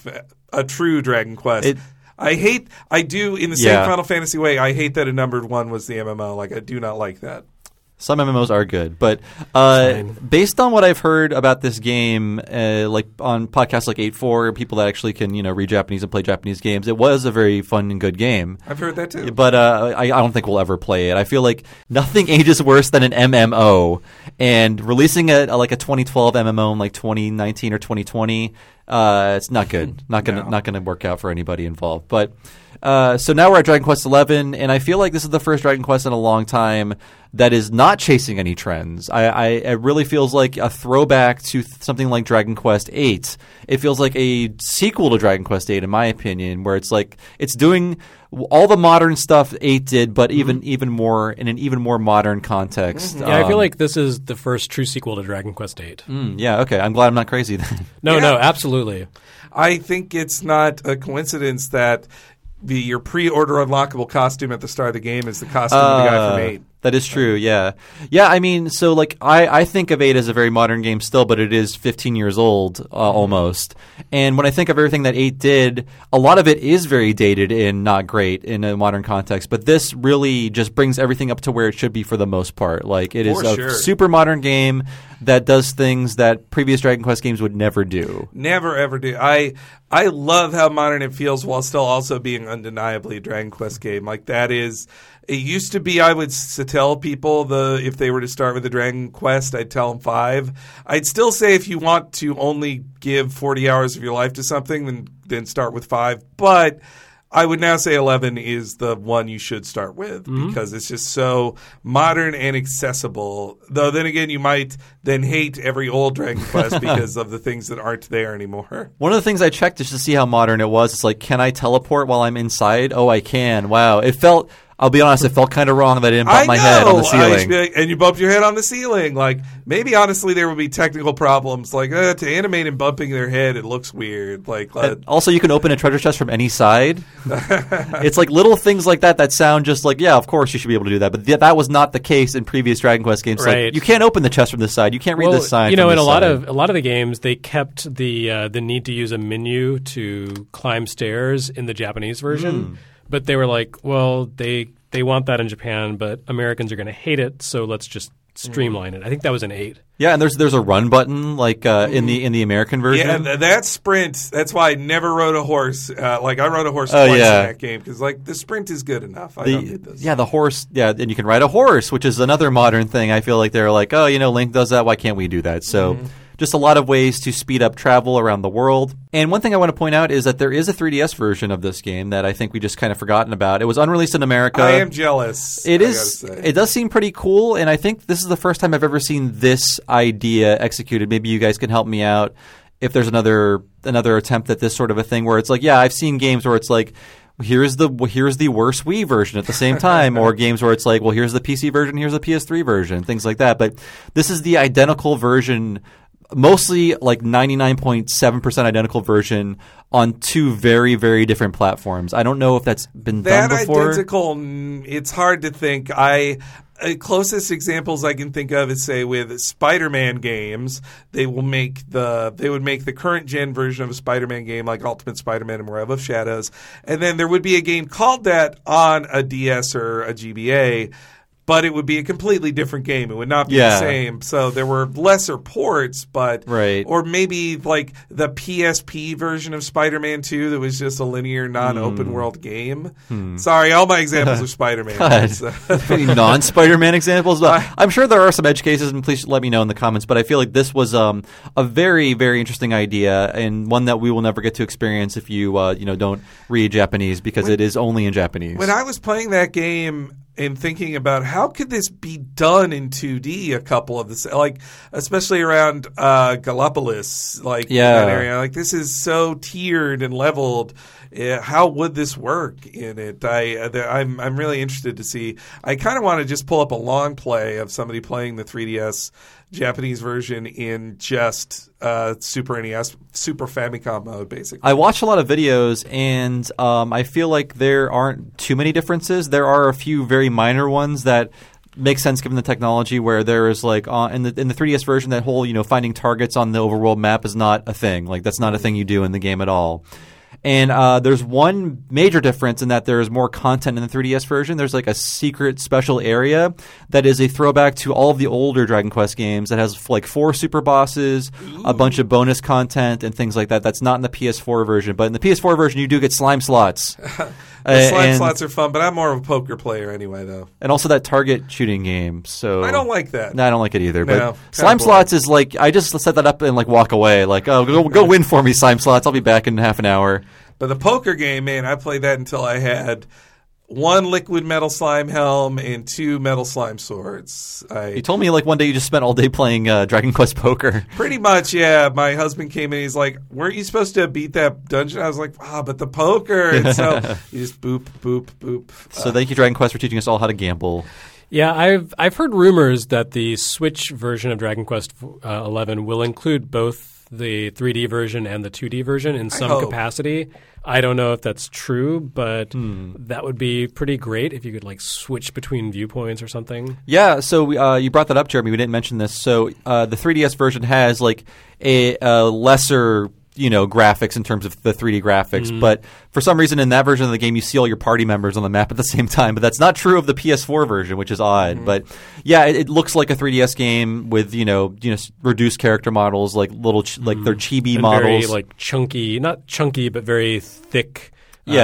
Dragon Quest. In the same Final Fantasy way, I hate that a numbered one was the MMO. I do not like that. Some MMOs are good, but Fine. based on what I've heard about this game, like on podcasts like 8.4, people that actually can read Japanese and play Japanese games, it was a very fun and good game. I've heard that too. But I don't think we'll ever play it. I feel like nothing ages worse than an MMO, and releasing a 2012 MMO in like 2019 or 2020, it's not good. Not gonna work out for anybody involved. But so now we're at Dragon Quest XI, and I feel like this is the first Dragon Quest in a long time that is not chasing any trends. It really feels like a throwback to something like Dragon Quest VIII. It feels like a sequel to Dragon Quest VIII, in my opinion, where it's like it's doing all the modern stuff 8 did, but even more in an even more modern context. Yeah, I feel like this is the first true sequel to Dragon Quest VIII. Yeah, okay. I'm glad I'm not crazy then. No, absolutely. I think it's not a coincidence that your pre-order unlockable costume at the start of the game is the costume of the guy from 8. That is true, yeah. Yeah, I mean, so like I think of 8 as a very modern game still, but it is 15 years old almost. And when I think of everything that 8 did, a lot of it is very dated and not great in a modern context. But this really just brings everything up to where it should be for the most part. Like it is a super modern game that does things that previous Dragon Quest games would never do. Never, ever do. I love how modern it feels while still also being undeniably a Dragon Quest game. Like that is... It used to be I would tell people if they were to start with the Dragon Quest, I'd tell them 5. I'd still say if you want to only give 40 hours of your life to something, then start with 5. But I would now say 11 is the one you should start with because it's just so modern and accessible. Though then again, you might then hate every old Dragon Quest because of the things that aren't there anymore. One of the things I checked just to see how modern it was, it's like, can I teleport while I'm inside? Oh, I can. Wow. It felt... I'll be honest, it felt kind of wrong that I didn't bump my head on the ceiling. And you bumped your head on the ceiling. Like, maybe honestly there would be technical problems. Like, to animate and bumping their head, it looks weird. Like, also, you can open a treasure chest from any side. It's like little things like that sound just like, yeah, of course you should be able to do that. But that was not the case in previous Dragon Quest games. Right. Like, you can't open the chest from this side. You can't read this sign. In a lot of the games, they kept the need to use a menu to climb stairs in the Japanese version. But they were like, well, they want that in Japan, but Americans are going to hate it, so let's just streamline it. I think that was an 8. Yeah, and there's a run button like in the American version. Yeah, that sprint. That's why I never rode a horse. Like I rode a horse twice in that game because like the sprint is good enough. I don't need this. Yeah, the horse. Yeah, and you can ride a horse, which is another modern thing. I feel like they're like, oh, Link does that. Why can't we do that? So. Just a lot of ways to speed up travel around the world. And one thing I want to point out is that there is a 3DS version of this game that I think we just kind of forgotten about. It was unreleased in America. I am jealous. It is. It does seem pretty cool, and I think this is the first time I've ever seen this idea executed. Maybe you guys can help me out if there's another attempt at this sort of a thing where it's like, yeah, I've seen games where it's like, here's the worst Wii version at the same time, or games where it's like, well, here's the PC version, here's the PS3 version, things like that. But this is the identical version. Mostly like 99.7% identical version on 2 very, very different platforms. I don't know if that's been done before. That identical, it's hard to think. Closest examples I can think of is say with Spider-Man games, they would make the current gen version of a Spider-Man game like Ultimate Spider-Man and Web of Shadows, and then there would be a game called that on a DS or a GBA. But it would be a completely different game. It would not be the same. So there were lesser ports, but or maybe like the PSP version of Spider-Man 2 that was just a linear, non-open world game. Sorry, all my examples are Spider-Man. Any non-Spider-Man examples? I'm sure there are some edge cases, and please let me know in the comments. But I feel like this was a very, very interesting idea, and one that we will never get to experience if you don't read Japanese because it is only in Japanese. When I was playing that game. And thinking about how could this be done in 2D? A couple of this, like especially around Gallipolis, like in that area, like this is so tiered and leveled. How would this work in it? I'm really interested to see. I kind of want to just pull up a long play of somebody playing the 3DS Japanese version in just Super NES, Super Famicom mode, basically. I watch a lot of videos, and I feel like there aren't too many differences. There are a few very minor ones that make sense given the technology, where there is like in the 3DS version, that whole finding targets on the overworld map is not a thing. Like that's not a thing you do in the game at all. And there's one major difference in that there's more content in the 3DS version. There's like a secret special area that is a throwback to all of the older Dragon Quest games that has like 4 super bosses, a bunch of bonus content, and things like that. That's not in the PS4 version. But in the PS4 version, you do get slime slots. The slime slots are fun, but I'm more of a poker player anyway, though. And also that target shooting game. So I don't like that. No, I don't like it either. No, but slime slots is like, I just set that up and like walk away. Like, oh, go win for me, slime slots. I'll be back in half an hour. But the poker game, man, I played that until I had 1 liquid metal slime helm and 2 metal slime swords. You told me like one day you just spent all day playing Dragon Quest Poker. Pretty much, yeah. My husband came in, he's like, weren't you supposed to beat that dungeon? I was like, but the poker. And so you just boop, boop, boop. So thank you, Dragon Quest, for teaching us all how to gamble. Yeah, I've heard rumors that the Switch version of Dragon Quest 11 will include both the 3D version and the 2D version in some capacity. I don't know if that's true, but that would be pretty great if you could like switch between viewpoints or something. Yeah, so you brought that up, Jeremy. We didn't mention this. So the 3DS version has like a lesser graphics in terms of the 3D graphics. But for some reason in that version of the game, you see all your party members on the map at the same time. But that's not true of the PS4 version, which is odd. But yeah, it looks like a 3DS game with, reduced character models, like little, like they're chibi and models. Very like chunky, not chunky, but very thick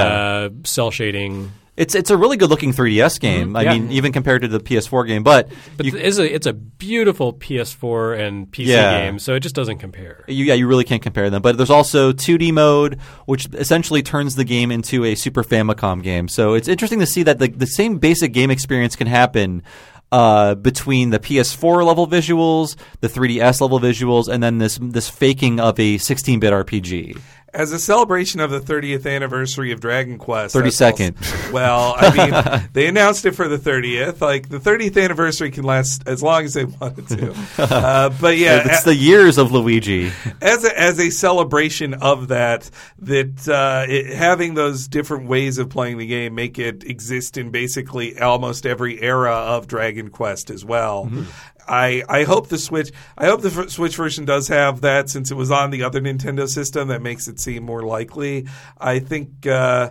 cell shading. It's a really good looking 3DS game. I mean, even compared to the PS4 game, but it's a beautiful PS4 and PC game, so it just doesn't compare. You really can't compare them. But there's also 2D mode, which essentially turns the game into a Super Famicom game. So it's interesting to see that the same basic game experience can happen between the PS4 level visuals, the 3DS level visuals, and then this faking of a 16-bit RPG. As a celebration of the 30th anniversary of Dragon Quest. 32nd. Well, I mean, they announced it for the 30th. Like, the 30th anniversary can last as long as they wanted to. But yeah. It's the years of Luigi. As a celebration of that having those different ways of playing the game make it exist in basically almost every era of Dragon Quest as well. Mm-hmm. I hope the Switch version does have that, since it was on the other Nintendo system. That makes it seem more likely. I think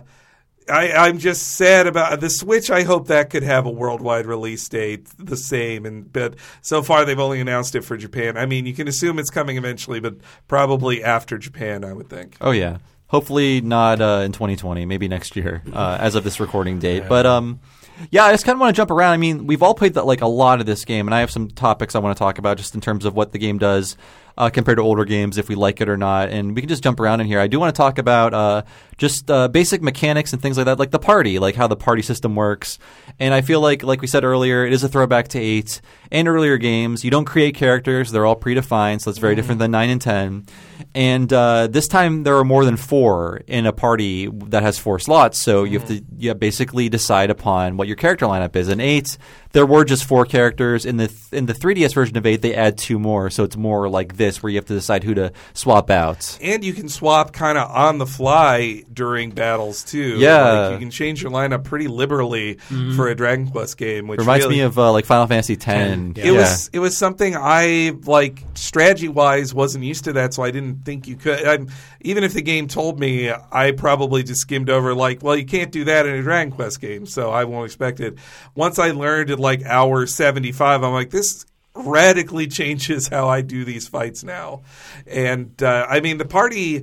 I'm just sad about the Switch. I hope that could have a worldwide release date the same. But so far they've only announced it for Japan. I mean, you can assume it's coming eventually, but probably after Japan, I would think. Oh yeah, hopefully not in 2020. Maybe next year, as of this recording date. Yeah. But yeah, I just kind of want to jump around. I mean, we've all played a lot of this game, and I have some topics I want to talk about just in terms of what the game does compared to older games, if we like it or not. And we can just jump around in here. I do want to talk about just basic mechanics and things like that, like the party, like how the party system works. And I feel like we said earlier, it is a throwback to 8 and earlier games. You don't create characters. They're all predefined, so it's very different than 9 and 10. And this time there are more than 4 in a party that has 4 slots, so you have to basically decide upon what your character lineup is. In 8, there were just 4 characters. In the 3DS version of 8, they add 2 more, so it's more like this, where you have to decide who to swap out. And you can swap kind of on the fly during battles too. Yeah, like you can change your lineup pretty liberally for a Dragon Quest game, which reminds me of like Final Fantasy X. It was something I strategy wise wasn't used to that, so I didn't think you could. Even if the game told me, I probably just skimmed over you can't do that in a Dragon Quest game, so I won't expect it. Once I learned at hour 75, I'm like, this radically changes how I do these fights now. And I mean, the party,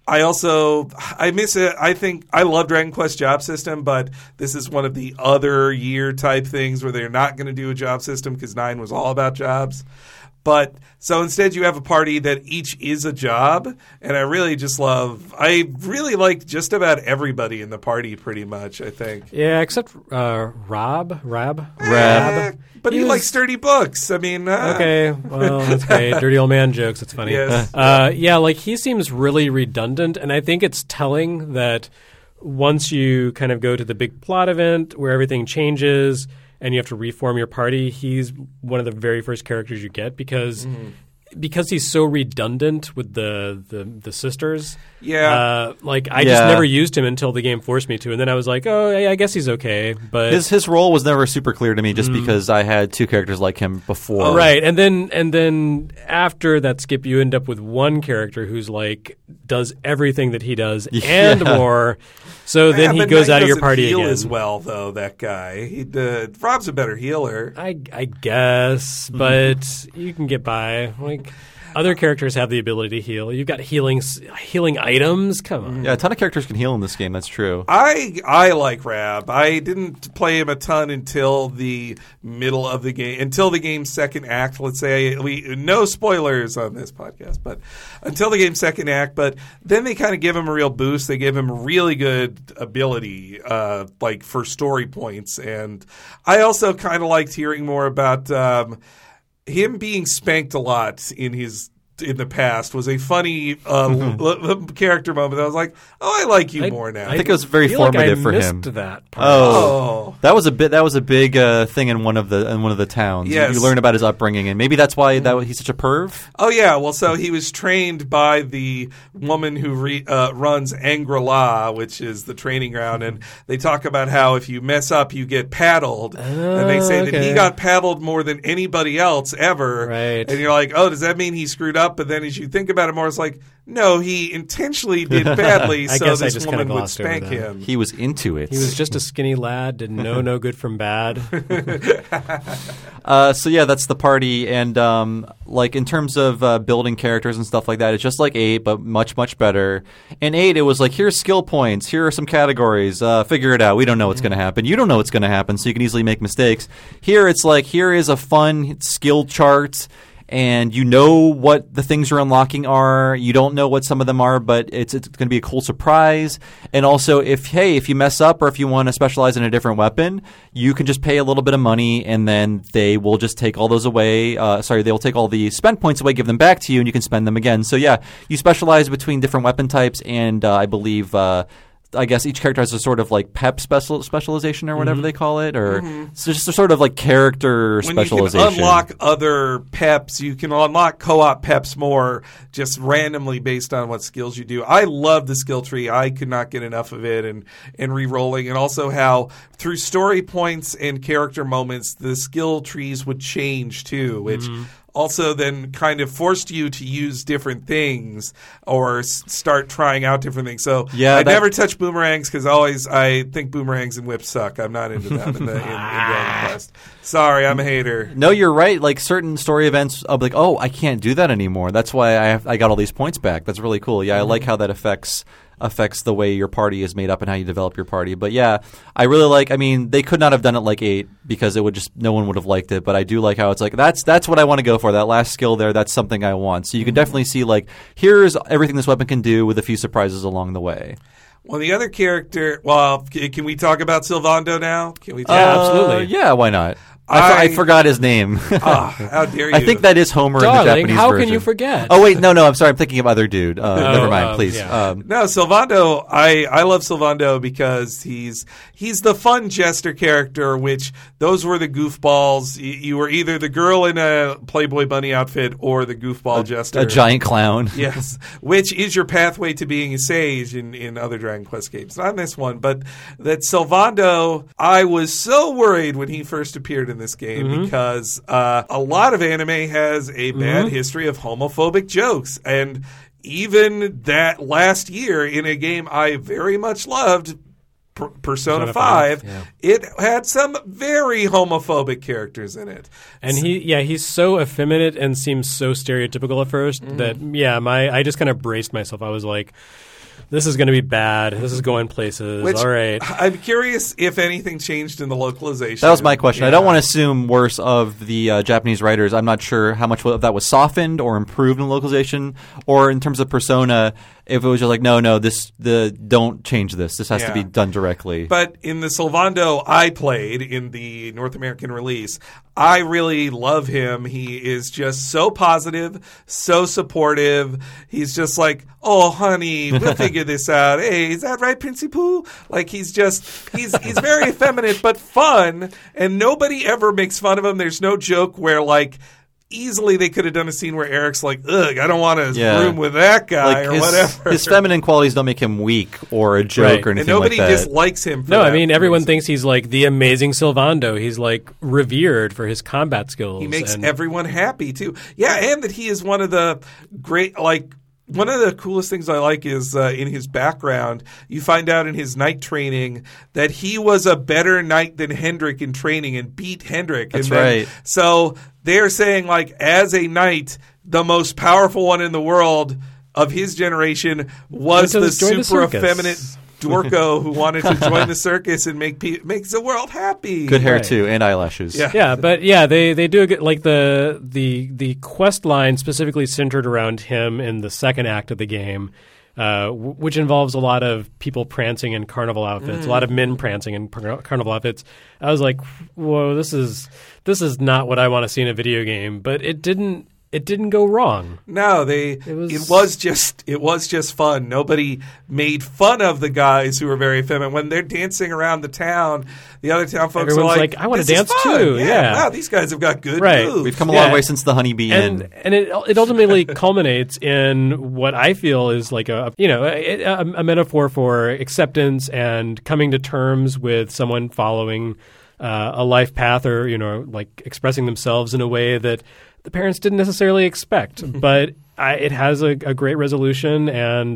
I miss it. I think I love Dragon Quest job system, but this is one of the other year type things where they're not going to do a job system, because 9 was all about jobs. But so instead you have a party that each is a job, and I really like just about everybody in the party pretty much, I think. Yeah, except Rab. But he likes sturdy books. I mean... Okay, well, that's great. Dirty old man jokes, it's funny. Yes. He seems really redundant, and I think it's telling that once you kind of go to the big plot event where everything changes and you have to reform your party, he's one of the very first characters you get, because because he's so redundant with the sisters. Yeah. I just never used him until the game forced me to, and then I was like, oh, I guess he's okay. But his role was never super clear to me, just because I had two characters like him before. Right, and then after that skip, you end up with one character who's like does everything that he does and more. So then he goes out of your party heal again. As well, though, that guy. Rob's a better healer. I guess, but you can get by. Like other characters have the ability to heal. You've got healing items. Come on. Yeah, a ton of characters can heal in this game. That's true. I like Rab. I didn't play him a ton until the middle of the game, until the game's second act. Let's say no spoilers on this podcast, but until the game's second act. But then they kind of give him a real boost. They give him really good ability, like for story points. And I also kind of liked hearing more about him being spanked a lot in the past was a funny character moment. I was like, oh, I like you more now. I think it was very formative for him. That part. Oh, that was a big thing in one of the towns. Yes. You learn about his upbringing, and maybe that's why he's such a perv. Oh yeah, well, so he was trained by the woman who runs Angri-La, which is the training ground, and they talk about how if you mess up, you get paddled, and they say that he got paddled more than anybody else ever. Right. And you're like, oh, does that mean he screwed up? But then as you think about it more, it's like, no, he intentionally did badly so this woman would spank him. He was into it. He was just a skinny lad, didn't know no good from bad. So yeah, that's the party, and like in terms of building characters and stuff like that, it's just like 8, but much, much better. In 8, it was like, here's skill points, here are some categories, figure it out. We don't know what's going to happen. You don't know what's going to happen, so you can easily make mistakes. Here, it's like, here is a fun skill chart, and you know what the things you're unlocking are. You don't know what some of them are, but it's going to be a cool surprise. And also, if you mess up or if you want to specialize in a different weapon, you can just pay a little bit of money, and then they will just take all those away. They will take all the spent points away, give them back to you, and you can spend them again. So yeah, you specialize between different weapon types, and I believe I guess each character has a sort of like pep specialization or whatever they call it, or it's just a sort of like character specialization. You can unlock other peps, you can unlock co-op peps more just randomly based on what skills you do. I love the skill tree. I could not get enough of it, and re-rolling, and also how through story points and character moments the skill trees would change too, which also then kind of forced you to use different things or start trying out different things. So yeah, I never touch boomerangs because I think boomerangs and whips suck. I'm not into them in Dragon Quest. Sorry, I'm a hater. No, you're right. Like certain story events, I'll be like, oh, I can't do that anymore. That's why I got all these points back. That's really cool. Yeah, I like how that affects the way your party is made up and how you develop your party. But yeah, I really they could not have done it like 8 because no one would have liked it. But I do like how it's like, that's what I want to go for. That last skill there, that's something I want. So you can definitely see like, here's everything this weapon can do with a few surprises along the way. Well, the other character, can we talk about Sylvando now? Can we? Absolutely. Yeah, why not? I forgot his name. How dare you? I think that is Homer in the Japanese how version. Can you forget? Oh, wait, no, I'm sorry. I'm thinking of other dude. Never mind, please. Yeah. No, Sylvando, I love Sylvando because he's the fun jester character, which those were the goofballs. You were either the girl in a Playboy bunny outfit or the goofball jester. A giant clown. Yes, which is your pathway to being a sage in other Dragon Quest games. Not in this one, but that Sylvando, I was so worried when he first appeared in this game because a lot of anime has a bad history of homophobic jokes, and even that last year in a game I very much loved, Persona 5, it had some very homophobic characters in it. And he's so effeminate and seems so stereotypical at first that I just kind of braced myself. I was like, this is going to be bad. This is going places. All right. I'm curious if anything changed in the localization. That was my question. Yeah. I don't want to assume worse of the Japanese writers. I'm not sure how much of that was softened or improved in localization, or in terms of Persona, if it was just like, don't change this. This has to be done directly. But in the Sylvando I played in the North American release, I really love him. He is just so positive, so supportive. He's just like, oh, honey, we'll figure this out. Hey, is that right, Princey Pooh? Like, he's very effeminate but fun, and nobody ever makes fun of him. There's no joke where, like, easily they could have done a scene where Eric's like, ugh, I don't want to Yeah. room with that guy or whatever. His feminine qualities don't make him weak or a joke Right. or and anything nobody like that. dislikes him for No, that I mean everyone reason. thinks he's like the amazing Sylvando. He's like revered for his combat skills. He makes and- everyone happy too. Yeah, and that he is one of the great, like, one of the coolest things I like is in his background, you find out in his knight training that he was a better knight than Hendrik in training and beat Hendrik. That's and then, right. So they're saying, like, as a knight, the most powerful one in the world of his generation was the Join the super circus. effeminate Dworko who wanted to join the circus and makes the world happy. Good hair Right. too, and eyelashes. Yeah. Yeah, but yeah, they do a good, like the quest line specifically centered around him in the second act of the game, which involves a lot of people prancing in carnival outfits, a lot of men prancing in carnival outfits. I was like, whoa, this is not what I want to see in a video game, but it didn't go wrong. No, it was just fun. Nobody made fun of the guys who were very feminine. When they're dancing around the town, the other town folks Everyone's are like, like, I wanna "This is dance fun." too, yeah. Wow, these guys have got good Right. moves. We've come a long Yeah. way since the Honeybee Inn. And it ultimately culminates in what I feel is like a metaphor for acceptance and coming to terms with someone following a life path, or like expressing themselves in a way that the parents didn't necessarily expect. But it has a great resolution, and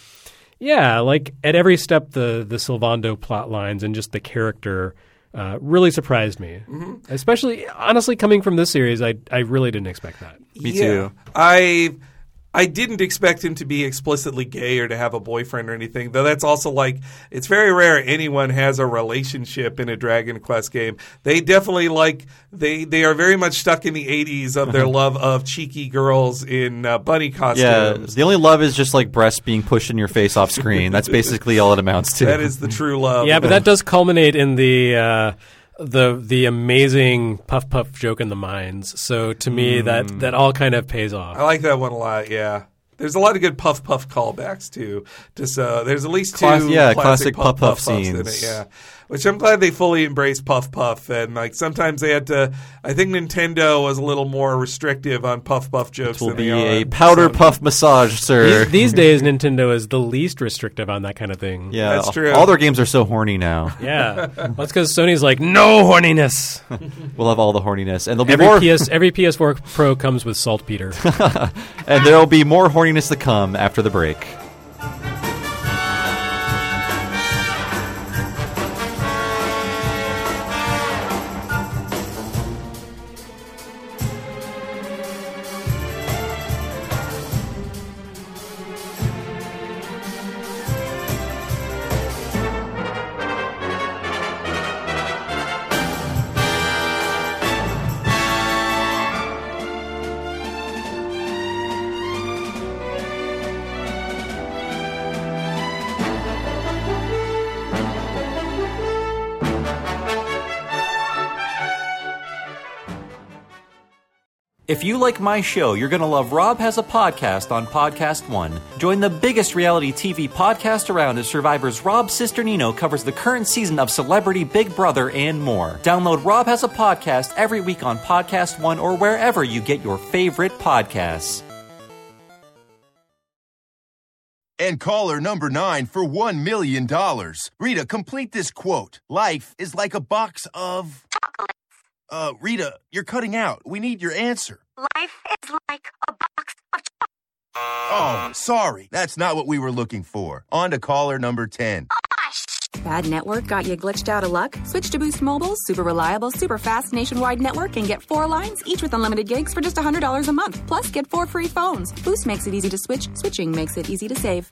like at every step, the Sylvando plot lines and just the character really surprised me. Especially, honestly, coming from this series, I really didn't expect that. Me too. I didn't expect him to be explicitly gay or to have a boyfriend or anything, though that's also like, it's very rare anyone has a relationship in a Dragon Quest game. They definitely they are very much stuck in the 80s of their love of cheeky girls in bunny costumes. Yeah, the only love is just like breasts being pushed in your face off screen. That's basically all it amounts to. That is the true love. Yeah, but that does culminate in the amazing Puff Puff joke in the mines. So to me, that all kind of pays off. I like that one a lot, yeah. There's a lot of good Puff Puff callbacks, too. There's at least two classic Puff Puff Puffs in scenes. it, yeah. Which I'm glad they fully embraced Puff Puff. And like sometimes they had to, I think Nintendo was a little more restrictive on Puff Puff jokes It will than be they are. a powder on some. puff massage, sir. These days, Nintendo is the least restrictive on that kind of thing. Yeah, That's true. All their games are so horny now. Yeah. That's because Sony's like, no horniness. We'll have all the horniness, and there'll be Every more. every PS4 Pro comes with saltpeter. And there'll be more horniness to come after the break. If you like my show, you're going to love Rob Has a Podcast on Podcast One. Join the biggest reality TV podcast around as Survivor's Rob Cisternino covers the current season of Celebrity Big Brother and more. Download Rob Has a Podcast every week on Podcast One or wherever you get your favorite podcasts. And caller number 9 for $1 million. Rita, complete this quote. Life is like a box of... Rita, you're cutting out. We need your answer. Life is like a box of Oh, sorry. That's not what we were looking for. On to caller number 10. Bad network got you glitched out of luck? Switch to Boost Mobile's super reliable, super fast nationwide network and get 4 lines, each with unlimited gigs for just $100 a month. Plus, get 4 free phones. Boost makes it easy to switch. Switching makes it easy to save.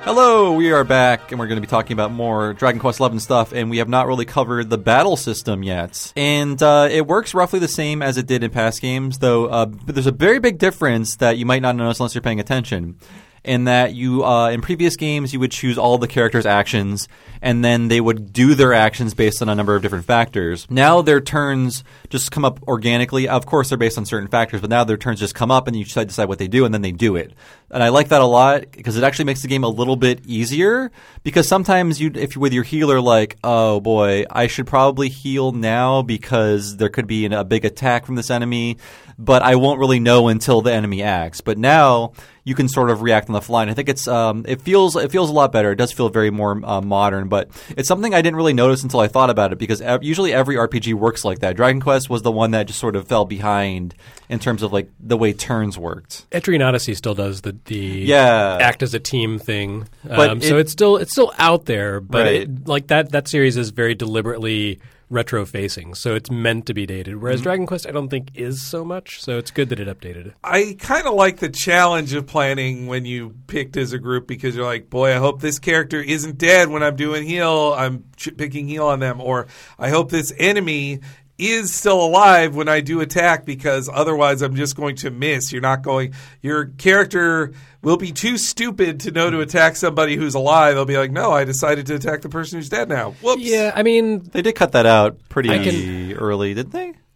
Hello, we are back, and we're going to be talking about more Dragon Quest XI stuff, and we have not really covered the battle system yet. And it works roughly the same as it did in past games, though but there's a very big difference that you might not notice unless you're paying attention. In that you, in previous games, you would choose all the characters' actions, and then they would do their actions based on a number of different factors. Now their turns just come up organically. Of course, they're based on certain factors, but now their turns just come up, and you decide what they do, and then they do it. And I like that a lot because it actually makes the game a little bit easier. Because sometimes if you're with your healer, like, oh boy, I should probably heal now because there could be a big attack from this enemy, but I won't really know until the enemy acts. But now you can sort of react on the fly. And I think it feels a lot better. It does feel very more modern, but it's something I didn't really notice until I thought about it because usually every RPG works like that. Dragon Quest was the one that just sort of fell behind in terms of like the way turns worked. Etrian Odyssey still does the act as a team thing, but so it's still out there. But right. that series is very deliberately retro-facing, so it's meant to be dated. Whereas Dragon Quest, I don't think is so much. So it's good that it updated it. I kind of like the challenge of planning when you picked as a group because you're like, boy, I hope this character isn't dead when I'm doing heal. I'm picking heal on them, or I hope this enemy is still alive when I do attack because otherwise I'm just going to miss. Your character will be too stupid to know to attack somebody who's alive. They'll be like, no, I decided to attack the person who's dead now. Whoops. Yeah, I mean, they did cut that out pretty early, didn't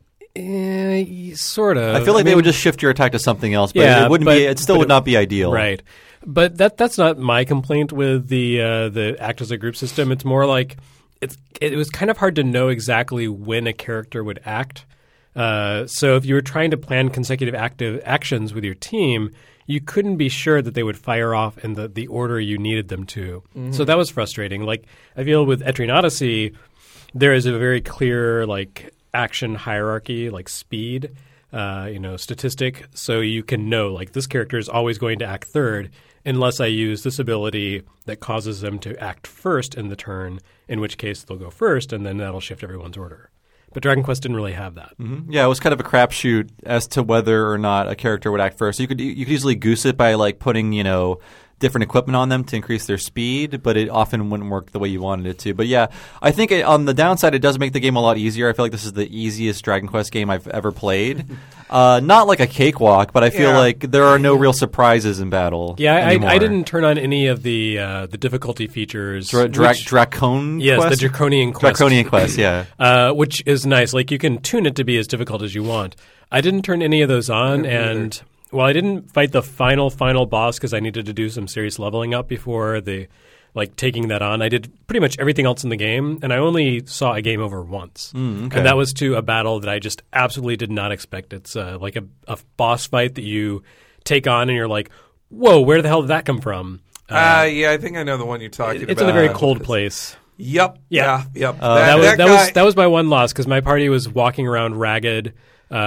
they? Sort of. I feel like they would just shift your attack to something else, but it wouldn't be. It still would not be ideal, right? But that's not my complaint with the act as a group system. It's more like it was kind of hard to know exactly when a character would act. So if you were trying to plan consecutive active actions with your team, you couldn't be sure that they would fire off in the order you needed them to. Mm-hmm. So that was frustrating. Like I feel with Etrian Odyssey, there is a very clear like action hierarchy, like speed, statistic. So you can know like this character is always going to act third unless I use this ability that causes them to act first in the turn, in which case they'll go first, and then that'll shift everyone's order. But Dragon Quest didn't really have that. Mm-hmm. Yeah, it was kind of a crapshoot as to whether or not a character would act first. You could easily goose it by like putting different equipment on them to increase their speed, but it often wouldn't work the way you wanted it to. But yeah, I think on the downside, it does make the game a lot easier. I feel like this is the easiest Dragon Quest game I've ever played. Not like a cakewalk, but I feel like there are no real surprise in battle. Yeah, I didn't turn on any of the difficulty features. Draconian Yes, Quest? the Draconian Quest. Draconian Quest, yeah. Which is nice. Like you can tune it to be as difficult as you want. I didn't turn any of those on, and well, I didn't fight the final boss because I needed to do some serious leveling up before taking that on. I did pretty much everything else in the game, and I only saw a game over once. Okay. And that was to a battle that I just absolutely did not expect. It's like a boss fight that you take on, and you're like, whoa, where the hell did that come from? Yeah, I think I know the one you're talking about. It's in a very cold place. Yep. Yeah. Yep. That was my one loss because my party was walking around ragged,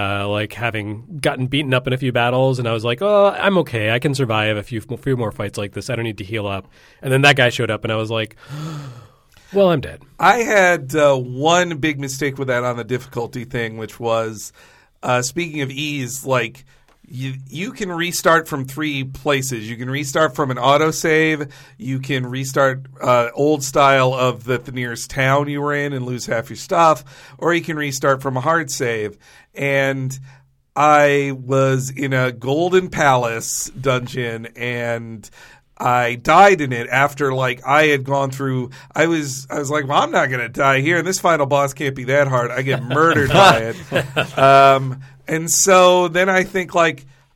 having gotten beaten up in a few battles, and I was like, "Oh, I'm okay. I can survive a few more fights like this. I don't need to heal up." And then that guy showed up, and I was like, "Well, I'm dead." I had one big mistake with that on the difficulty thing, which was speaking of ease, like. You can restart from 3 places. You can restart from an autosave. You can restart old style of the nearest town you were in and lose half your stuff. Or you can restart from a hard save. And I was in a Golden Palace dungeon and I died in it after I had gone through. I was like, well, I'm not going to die here, and this final boss can't be that hard. I get murdered by it, and so then I think I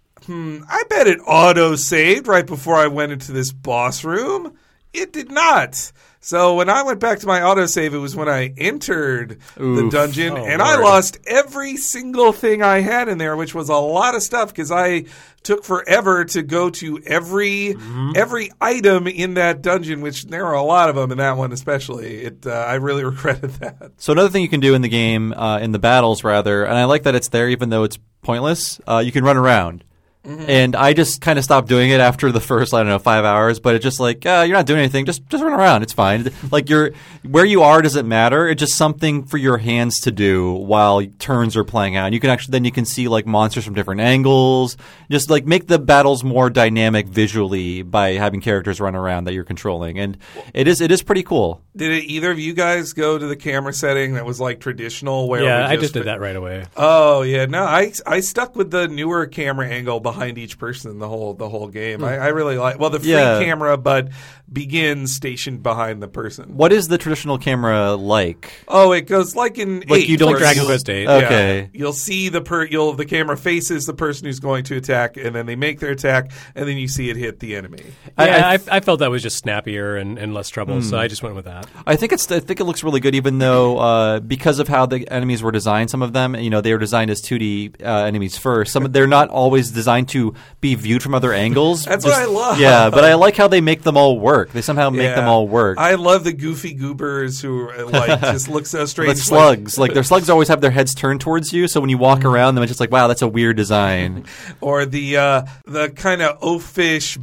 bet it auto saved right before I went into this boss room. It did not. So when I went back to my autosave, it was when I entered the dungeon, and I lost every single thing I had in there, which was a lot of stuff because I took forever to go to every item in that dungeon, which there are a lot of them in that one especially. I really regretted that. So another thing you can do in the game, in the battles rather, and I like that it's there even though it's pointless, you can run around. And I just kind of stopped doing it after the first, 5 hours. But it's just like, you're not doing anything. Just run around. It's fine. Like where you are doesn't matter. It's just something for your hands to do while turns are playing out. And you can see like monsters from different angles. Just like make the battles more dynamic visually by having characters run around that you're controlling. And it is pretty cool. Did either of you guys go to the camera setting that was like traditional? Where yeah, I just did that right away. Oh yeah, no, I stuck with the newer camera angle behind each person the whole game. I really like the free camera, but begins stationed behind the person. What is the traditional camera like? Oh, it goes like in 8. You don't Dragon Quest 8. Okay, yeah, you'll see the camera faces the person who's going to attack, and then they make their attack, and then you see it hit the enemy. Yeah, I felt that was just snappier and less trouble, so I just went with that. I think it looks really good, even though because of how the enemies were designed. Some of them, they were designed as 2D enemies first. They're not always designed to be viewed from other angles. That's what I love. Yeah, but I like how they make them all work. They somehow make them all work. I love the goofy goobers who just look so strange. Like slugs. Like their slugs always have their heads turned towards you, so when you walk around them, it's just like, wow, that's a weird design. Or the kind of oafish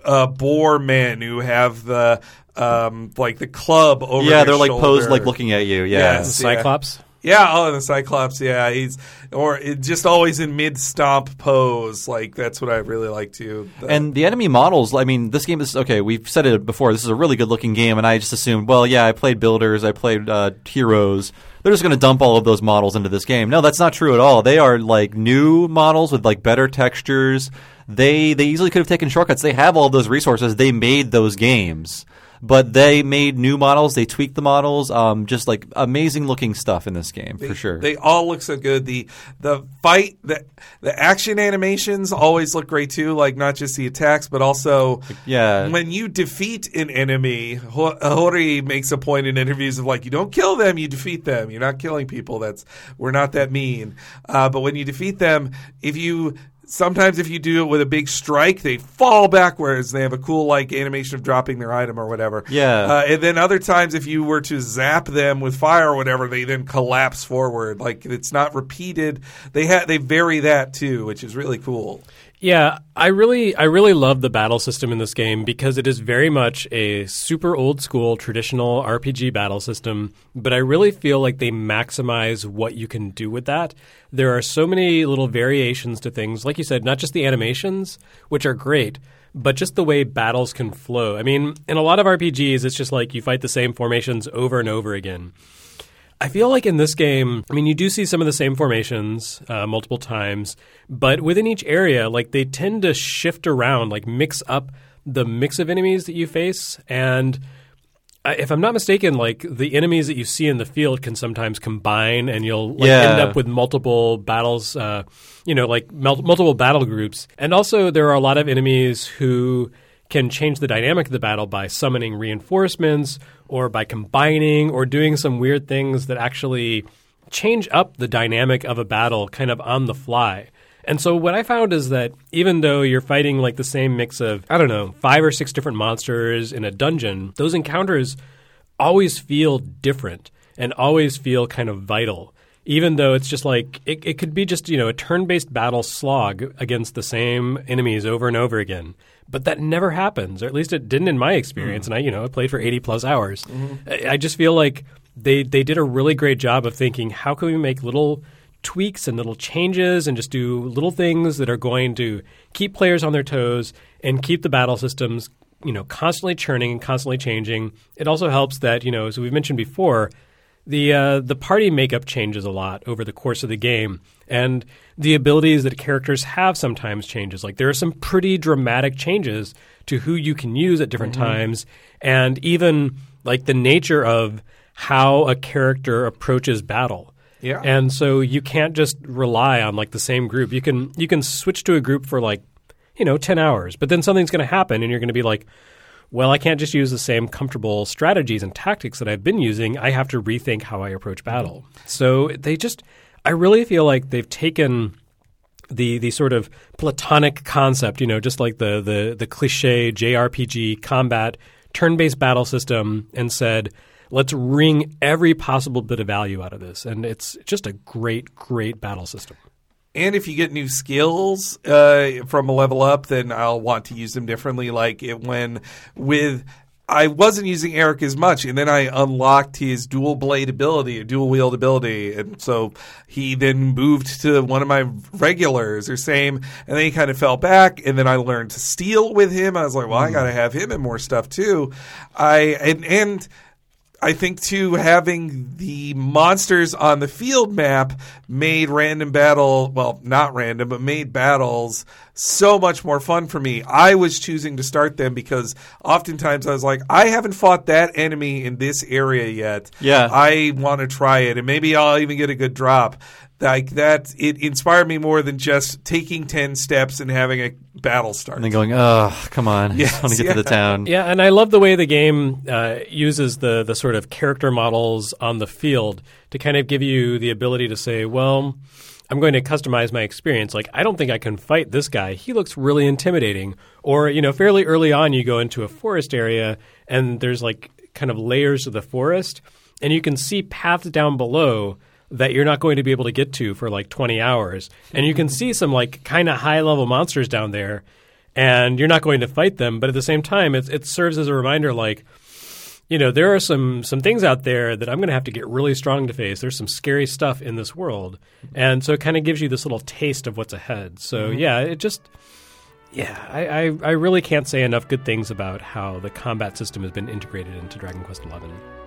boar men who have the the club over their they're like shoulder. posed like looking at you. Yeah. Yes, Cyclops? Yeah, the Cyclops, yeah. Just always in mid-stomp pose. Like, that's what I really like, too. And the enemy models, I mean, this game is, okay, we've said it before, this is a really good-looking game, and I just assumed, well, yeah, I played Builders, I played Heroes. They're just going to dump all of those models into this game. No, that's not true at all. They are, like, new models with, like, better textures. They easily could have taken shortcuts. They have all of those resources. They made those games. But they made new models. They tweaked the models. Just like amazing looking stuff in this game for sure. They all look so good. The fight, the action animations always look great too. Like not just the attacks, but also when you defeat an enemy. Hori makes a point in interviews of like, you don't kill them, you defeat them. You're not killing people. We're not that mean. But when you defeat them, sometimes if you do it with a big strike, they fall backwards. They have a cool like animation of dropping their item or whatever. Yeah. And then other times if you were to zap them with fire or whatever, they then collapse forward. Like it's not repeated. They vary that too, which is really cool. Yeah, I really love the battle system in this game because it is very much a super old school traditional RPG battle system, but I really feel like they maximize what you can do with that. There are so many little variations to things, like you said, not just the animations, which are great, but just the way battles can flow. I mean, in a lot of RPGs, it's just like you fight the same formations over and over again. I feel like in this game, I mean, you do see some of the same formations multiple times, but within each area, like they tend to shift around, like mix up the mix of enemies that you face. And if I'm not mistaken, like the enemies that you see in the field can sometimes combine, and you'll end up with multiple battles, multiple battle groups. And also, there are a lot of enemies who can change the dynamic of the battle by summoning reinforcements or by combining or doing some weird things that actually change up the dynamic of a battle kind of on the fly. And so what I found is that even though you're fighting like the same mix of, 5 or 6 different monsters in a dungeon, those encounters always feel different and always feel kind of vital. Even though it's just like it could be just, a turn-based battle slog against the same enemies over and over again. But that never happens, or at least it didn't in my experience. And I played for 80-plus hours. Mm-hmm. I just feel like they did a really great job of thinking, how can we make little tweaks and little changes and just do little things that are going to keep players on their toes and keep the battle systems, constantly churning and constantly changing. It also helps that, as we've mentioned before, the party makeup changes a lot over the course of the game, and the abilities that characters have sometimes changes. Like there are some pretty dramatic changes to who you can use at different times, and even like the nature of how a character approaches battle. Yeah. And so you can't just rely on like the same group. You can switch to a group for 10 hours, but then something's going to happen and you're going to be like, well, I can't just use the same comfortable strategies and tactics that I've been using. I have to rethink how I approach battle. So I really feel like they've taken the sort of platonic concept, just like the cliche JRPG combat turn-based battle system, and said, let's wring every possible bit of value out of this. And it's just a great, great battle system. And if you get new skills from a level up, then I'll want to use them differently. Like I wasn't using Eric as much, and then I unlocked his dual blade ability, dual wield ability, and so he then moved to one of my regulars or same, and then he kind of fell back, and then I learned to steal with him. I was like, well, I got to have him and more stuff too. And I think, too, having the monsters on the field map made made battles so much more fun for me. I was choosing to start them because oftentimes I was like, I haven't fought that enemy in this area yet. Yeah. I want to try it, and maybe I'll even get a good drop. Like that, it inspired me more than just taking 10 steps and having a battle start. And then going, oh, come on. Yes, I just want to get to the town. Yeah, and I love the way the game uses the sort of character models on the field to kind of give you the ability to say, well, I'm going to customize my experience. Like, I don't think I can fight this guy. He looks really intimidating. Or, fairly early on you go into a forest area and there's like kind of layers of the forest and you can see paths down below that you're not going to be able to get to for like 20 hours. And you can see some like kind of high-level monsters down there, and you're not going to fight them. But at the same time, it serves as a reminder like, there are some things out there that I'm going to have to get really strong to face. There's some scary stuff in this world. And so it kind of gives you this little taste of what's ahead. So, I really can't say enough good things about how the combat system has been integrated into Dragon Quest XI.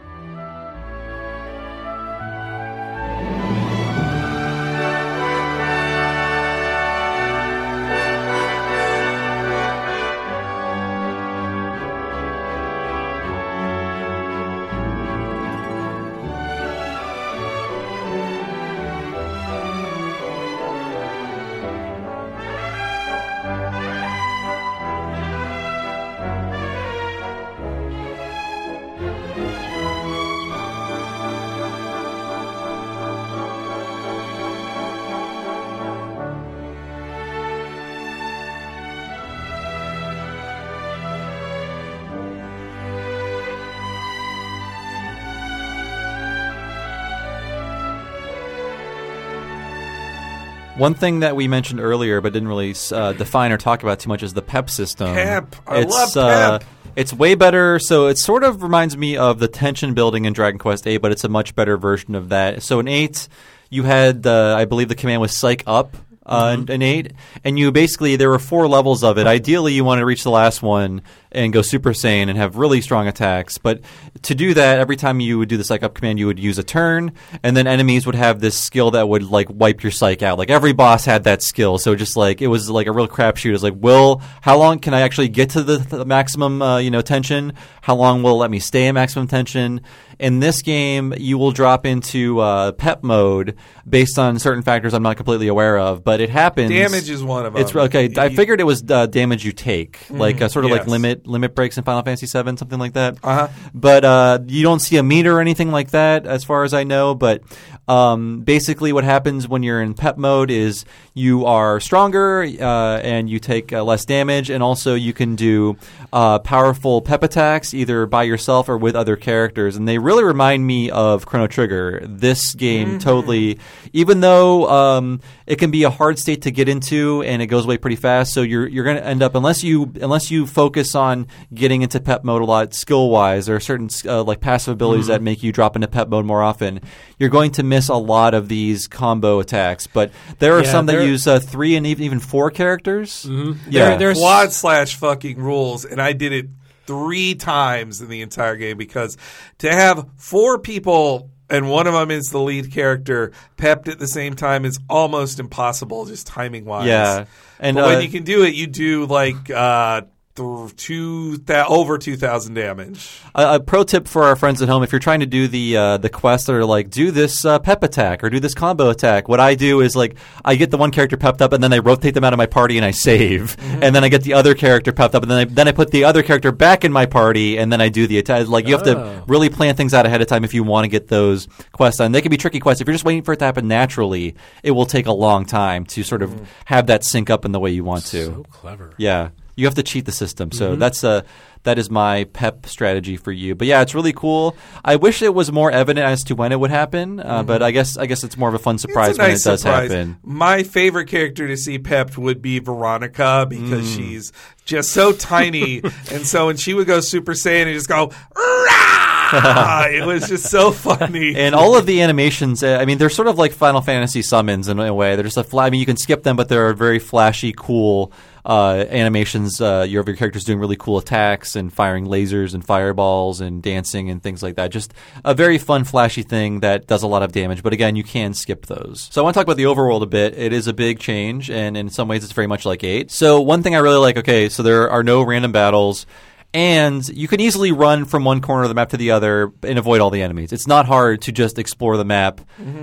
One thing that we mentioned earlier but didn't really define or talk about too much is the PEP system. PEP. I love PEP. It's way better. So it sort of reminds me of the tension building in Dragon Quest VIII, but it's a much better version of that. So in 8, you had, I believe the command was Psych Up. In 8, and you basically, there were 4 levels of it. Ideally, you want to reach the last one and go Super Saiyan and have really strong attacks. But to do that, every time you would do the Psych Up command, you would use a turn, and then enemies would have this skill that would like wipe your Psych out. Like every boss had that skill, so just like it was like a real crapshoot. It was like, how long can I actually get to the maximum tension? How long will it let me stay in maximum tension? In this game, you will drop into PEP mode based on certain factors I'm not completely aware of, but it happens. Damage is one of them. It's okay. I figured it was damage you take, like sort of like limit breaks in Final Fantasy VII, something like that. But you don't see a meter or anything like that, as far as I know. But basically, what happens when you're in PEP mode is you are stronger and you take less damage, and also you can do powerful PEP attacks either by yourself or with other characters, and they really remind me of Chrono Trigger. This game totally, even though it can be a hard state to get into and it goes away pretty fast, so you're going to end up, unless you focus on getting into PEP mode a lot skill wise, there are certain like passive abilities that make you drop into PEP mode more often. You're going to miss a lot of these combo attacks, but there are some that use 3 and even 4 characters. There's quad / fucking rules, and I did it 3 times in the entire game because to have 4 people and one of them is the lead character pepped at the same time is almost impossible, just timing wise. Yeah, and but when you can do it, you do like over 2,000 damage. A pro tip for our friends at home: if you're trying to do the quests that are like do this pep attack or do this combo attack, what I do is like I get the one character pepped up and then I rotate them out of my party and I save, and then I get the other character pepped up and then I put the other character back in my party and then I do the attack. Like you have to really plan things out ahead of time if you want to get those quests done. They can be tricky quests. If you're just waiting for it to happen naturally, it will take a long time to sort of have that sync up in the way you want to. So clever. Yeah. You have to cheat the system, so that's that is my PEP strategy for you. But yeah, it's really cool. I wish it was more evident as to when it would happen, but I guess it's more of a fun surprise It's a when nice it does surprise. happen. My favorite character to see pepped would be Veronica because she's just so tiny. And so when she would go Super Saiyan and just go, "Rah!" It was just so funny. And all of the animations, I mean, they're sort of like Final Fantasy summons in a way. They're just I mean, you can skip them, but they're very flashy, cool animations. Your character's doing really cool attacks and firing lasers and fireballs and dancing and things like that. Just a very fun, flashy thing that does a lot of damage. But again, you can skip those. So I want to talk about the overworld a bit. It is a big change, and in some ways it's very much like 8. So one thing I really like, okay, so there are no random battles. And you can easily run from one corner of the map to the other and avoid all the enemies. It's not hard to just explore the map.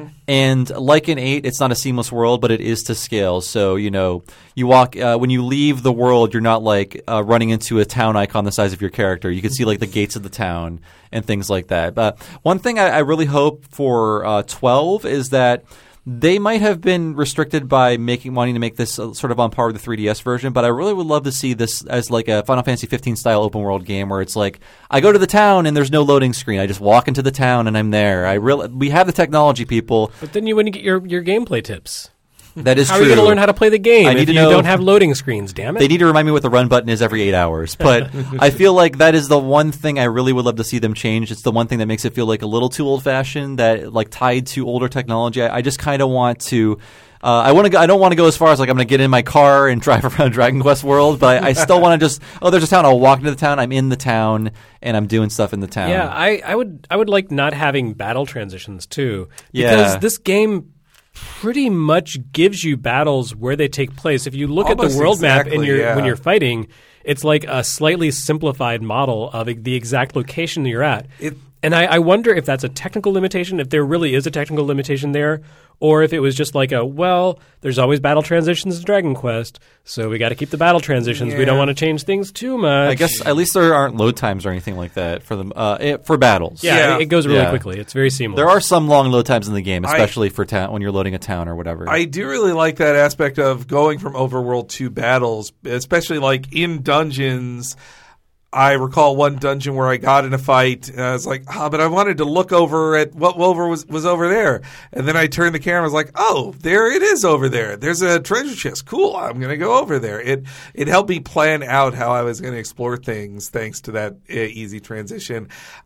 And like in 8, it's not a seamless world, but it is to scale. So, you walk when you leave the world, you're not like running into a town icon the size of your character. You can see like the gates of the town and things like that. But one thing I really hope for 12 is that they might have been restricted by wanting to make this sort of on par with the 3DS version, but I really would love to see this as like a Final Fantasy 15 style open world game where it's like I go to the town and there's no loading screen. I just walk into the town and I'm there. We have the technology, people. But then you wouldn't get your gameplay tips. That is How true. are you going to learn how to play the game I need if to you know- don't have loading screens, damn it? They need to remind me what the run button is every 8 hours. But I feel like that is the one thing I really would love to see them change. It's the one thing that makes it feel like a little too old-fashioned, that like tied to older technology. I just kind of want to. I don't want to go as far as like I'm going to get in my car and drive around Dragon Quest World, but I still want to just there's a town. I'll walk into the town. I'm in the town and I'm doing stuff in the town. Yeah, I would like not having battle transitions too, Yeah. because this game pretty much gives you battles where they take place. If you look at Almost the world map exactly, when you're fighting, it's like a slightly simplified model of the exact location you're at. And I wonder if that's a technical limitation, if there really is a technical limitation there, or if it was just like there's always battle transitions in Dragon Quest, so we got to keep the battle transitions. We don't want to change things too much. I guess at least there aren't load times or anything like that for them for battles. Yeah, it goes really Yeah. quickly. It's very seamless. There are some long load times in the game, especially for when you're loading a town or whatever. I do really like that aspect of going from overworld to battles, especially like in dungeons. I recall one dungeon where I got in a fight, and I was like, but I wanted to look over at what was over there. And then I turned the camera, I was like, oh, there it is over there. There's a treasure chest. Cool, I'm going to go over there. It helped me plan out how I was going to explore things thanks to that easy transition.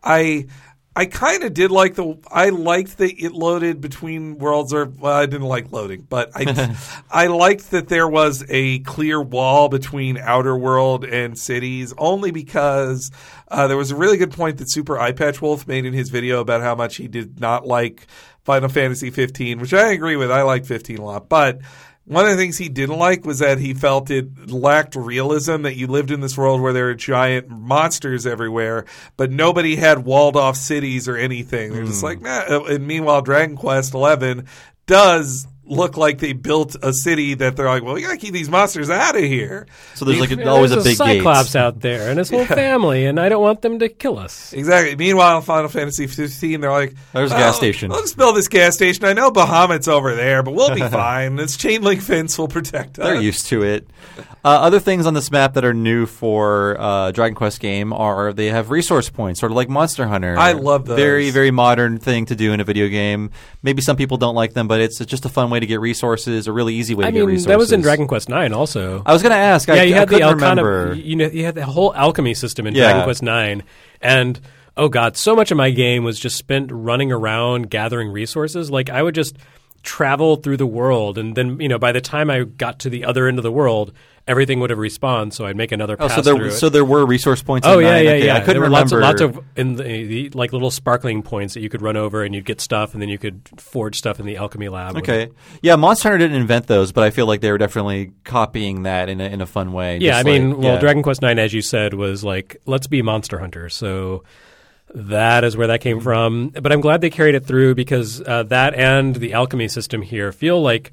I kind of did like I liked that it loaded between worlds, I didn't like loading, but I liked that there was a clear wall between outer world and cities, only because there was a really good point that Super Eyepatch Wolf made in his video about how much he did not like Final Fantasy 15, which I agree with. I like 15 a lot, but one of the things he didn't like was that he felt it lacked realism, that you lived in this world where there are giant monsters everywhere, but nobody had walled off cities or anything. They're just like, nah. And meanwhile, Dragon Quest XI does look like they built a city that they're like, well, we got to keep these monsters out of here. So there's always a big gate. Cyclops out there and his whole family, and I don't want them to kill us. Exactly. Meanwhile, in Final Fantasy 15, they're like, There's a gas station. Let's build this gas station. I know Bahamut's over there, but we'll be fine. This chain link fence will protect us. They're used to it. Other things on this map that are new for Dragon Quest game are they have resource points, sort of like Monster Hunter. I love those. Very, very modern thing to do in a video game. Maybe some people don't like them, but it's just a fun way to get resources, a really easy way to get resources. That was in Dragon Quest IX also. I was going to ask. Yeah, you had I the remember. you had the whole alchemy system in Dragon Quest IX, and oh god, so much of my game was just spent running around gathering resources. Like I would just travel through the world, and then by the time I got to the other end of the world, everything would have respawned. So I'd make another pass through it. So there were resource points. Oh in yeah, 9. yeah, Okay, yeah. I couldn't there were remember. lots of in the like little sparkling points that you could run over, and you'd get stuff, and then you could forge stuff in the alchemy lab. Okay, yeah, Monster Hunter didn't invent those, but I feel like they were definitely copying that in a fun way. Yeah, Just Dragon Quest IX, as you said, was like, let's be Monster Hunter. So that is where that came from. But I'm glad they carried it through because that and the alchemy system here feel like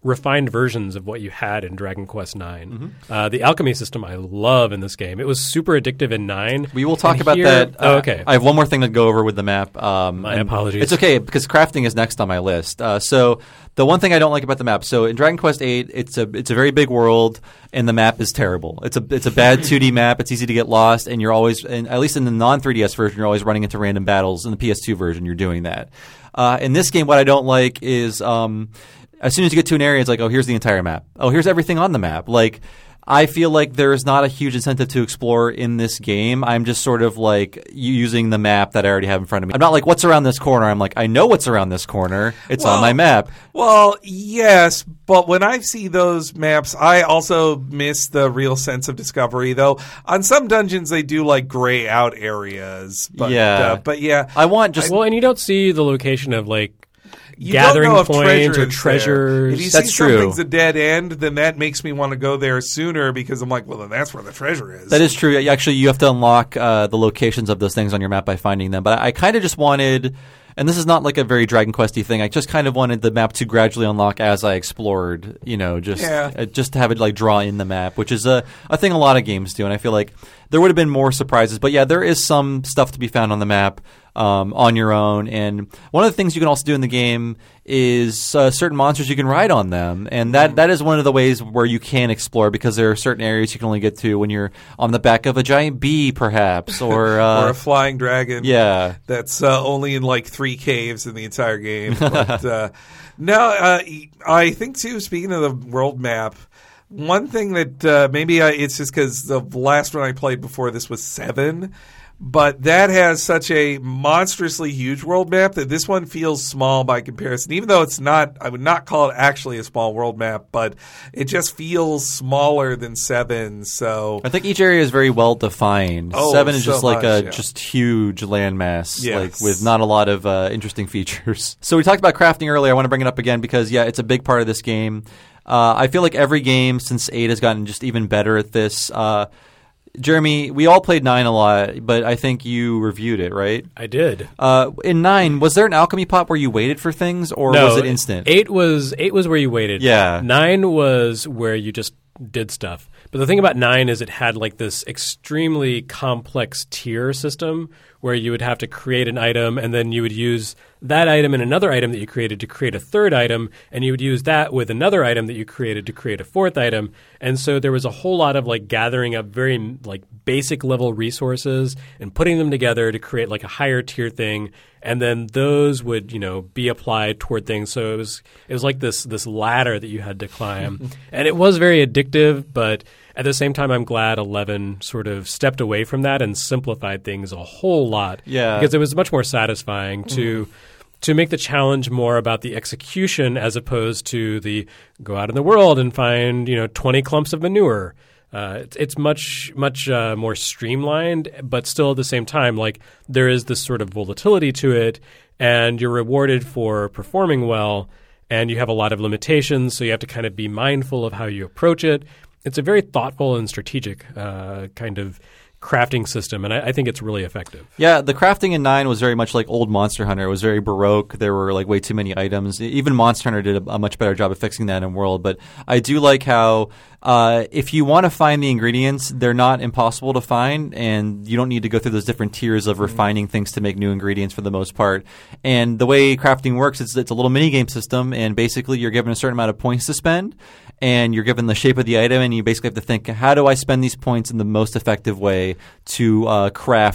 refined versions of what you had in Dragon Quest IX. The alchemy system I love in this game. It was super addictive in 9. We will talk And about here- that. okay. I have one more thing to go over with the map. My apologies. It's okay because crafting is next on my list. So the one thing I don't like about the map. So in Dragon Quest VIII, it's a very big world, and the map is terrible. It's a bad 2D map. It's easy to get lost, and you're always, and at least in the non-3DS version, you're always running into random battles. In the PS2 version, you're doing that. In this game, what I don't like is as soon as you get to an area, it's like, oh, here's the entire map. Oh, here's everything on the map. Like, I feel like there's not a huge incentive to explore in this game. I'm just sort of like using the map that I already have in front of me. I'm not like, what's around this corner? I'm like, I know what's around this corner. It's on my map. Well, yes, but when I see those maps, I also miss the real sense of discovery. Though on some dungeons they do like gray out areas. But, Yeah. but yeah, I want just Well, and you don't see the location of like you gathering don't know if points treasure or is there. treasures. If you That's see true. something's a dead end, then that makes me want to go there sooner because I'm like, well, then that's where the treasure is. That is true. Actually, you have to unlock the locations of those things on your map by finding them. But I kind of just wanted, and this is not like a very Dragon Quest-y thing, I just kind of wanted the map to gradually unlock as I explored, just to have it like draw in the map, which is a thing a lot of games do. And I feel like there would have been more surprises. But yeah, there is some stuff to be found on the map on your own. And one of the things you can also do in the game is certain monsters you can ride on them. And that is one of the ways where you can explore, because there are certain areas you can only get to when you're on the back of a giant bee, perhaps, or or a flying dragon. Yeah. That's only in like 3 caves in the entire game. But no, I think too, speaking of the world map, one thing that maybe it's just because the last one I played before this was 7, but that has such a monstrously huge world map that this one feels small by comparison. Even though it's not, I would not call it actually a small world map, but it just feels smaller than 7. So I think each area is very well defined. Oh, 7 is so just like much, a yeah. just huge landmass, Yes. like with not a lot of interesting features. So we talked about crafting earlier. I want to bring it up again because it's a big part of this game. I feel like every game since 8 has gotten just even better at this. Jeremy, we all played 9 a lot, but I think you reviewed it, right? I did. In 9, was there an alchemy pot where you waited for things, or No, was it instant? 8 was where you waited. Yeah. 9 was where you just did stuff. But the thing about 9 is it had like this extremely complex tier system where you would have to create an item, and then you would use that item and another item that you created to create a third item, and you would use that with another item that you created to create a fourth item. And so there was a whole lot of like gathering up very like basic level resources and putting them together to create like a higher tier thing, and then those would be applied toward things. So it was like this ladder that you had to climb, and it was very addictive. But at the same time, I'm glad 11 sort of stepped away from that and simplified things a whole lot. Yeah. Because it was much more satisfying to make the challenge more about the execution as opposed to the go out in the world and find 20 clumps of manure. It's much more streamlined, but still at the same time, like there is this sort of volatility to it, and you're rewarded for performing well, and you have a lot of limitations, so you have to kind of be mindful of how you approach it. It's a very thoughtful and strategic kind of crafting system, and I think it's really effective. Yeah, the crafting in 9 was very much like old Monster Hunter. It was very baroque. There were like way too many items. Even Monster Hunter did a much better job of fixing that in World. But I do like how if you want to find the ingredients, they're not impossible to find, and you don't need to go through those different tiers of refining things to make new ingredients for the most part. And the way crafting works, it's a little mini game system, and basically you're given a certain amount of points to spend, and you're given the shape of the item, and you basically have to think, how do I spend these points in the most effective way to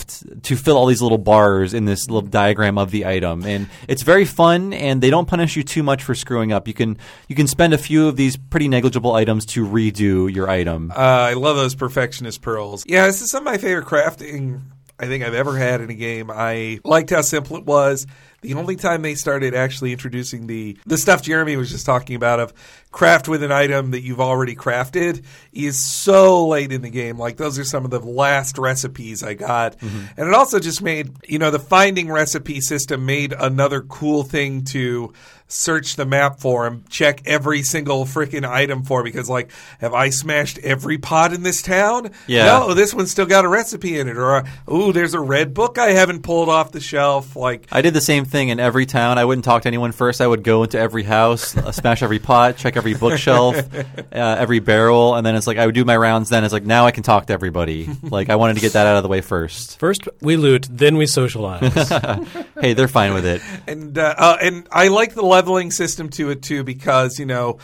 to fill all these little bars in this little diagram of the item. And it's very fun, and they don't punish you too much for screwing up. You can spend a few of these pretty negligible items to redo your item. I love those perfectionist pearls. Yeah, this is some of my favorite crafting I think I've ever had in a game. I liked how simple it was. The only time they started actually introducing the stuff Jeremy was just talking about of craft with an item that you've already crafted is so late in the game. Like those are some of the last recipes I got. Mm-hmm. And it also just made, the finding recipe system made another cool thing to search the map for and check every single freaking item for, because like, have I smashed every pot in this town? Yeah. No, this one's still got a recipe in it. Or, ooh, there's a red book I haven't pulled off the shelf. Like, I did the same thing in every town. I wouldn't talk to anyone first. I would go into every house, smash every pot, check every bookshelf, every barrel, and then it's like I would do my rounds. Then it's like now I can talk to everybody. Like I wanted to get that out of the way first. First we loot, then we socialize. Hey, they're fine with it. And I like the leveling system to it too because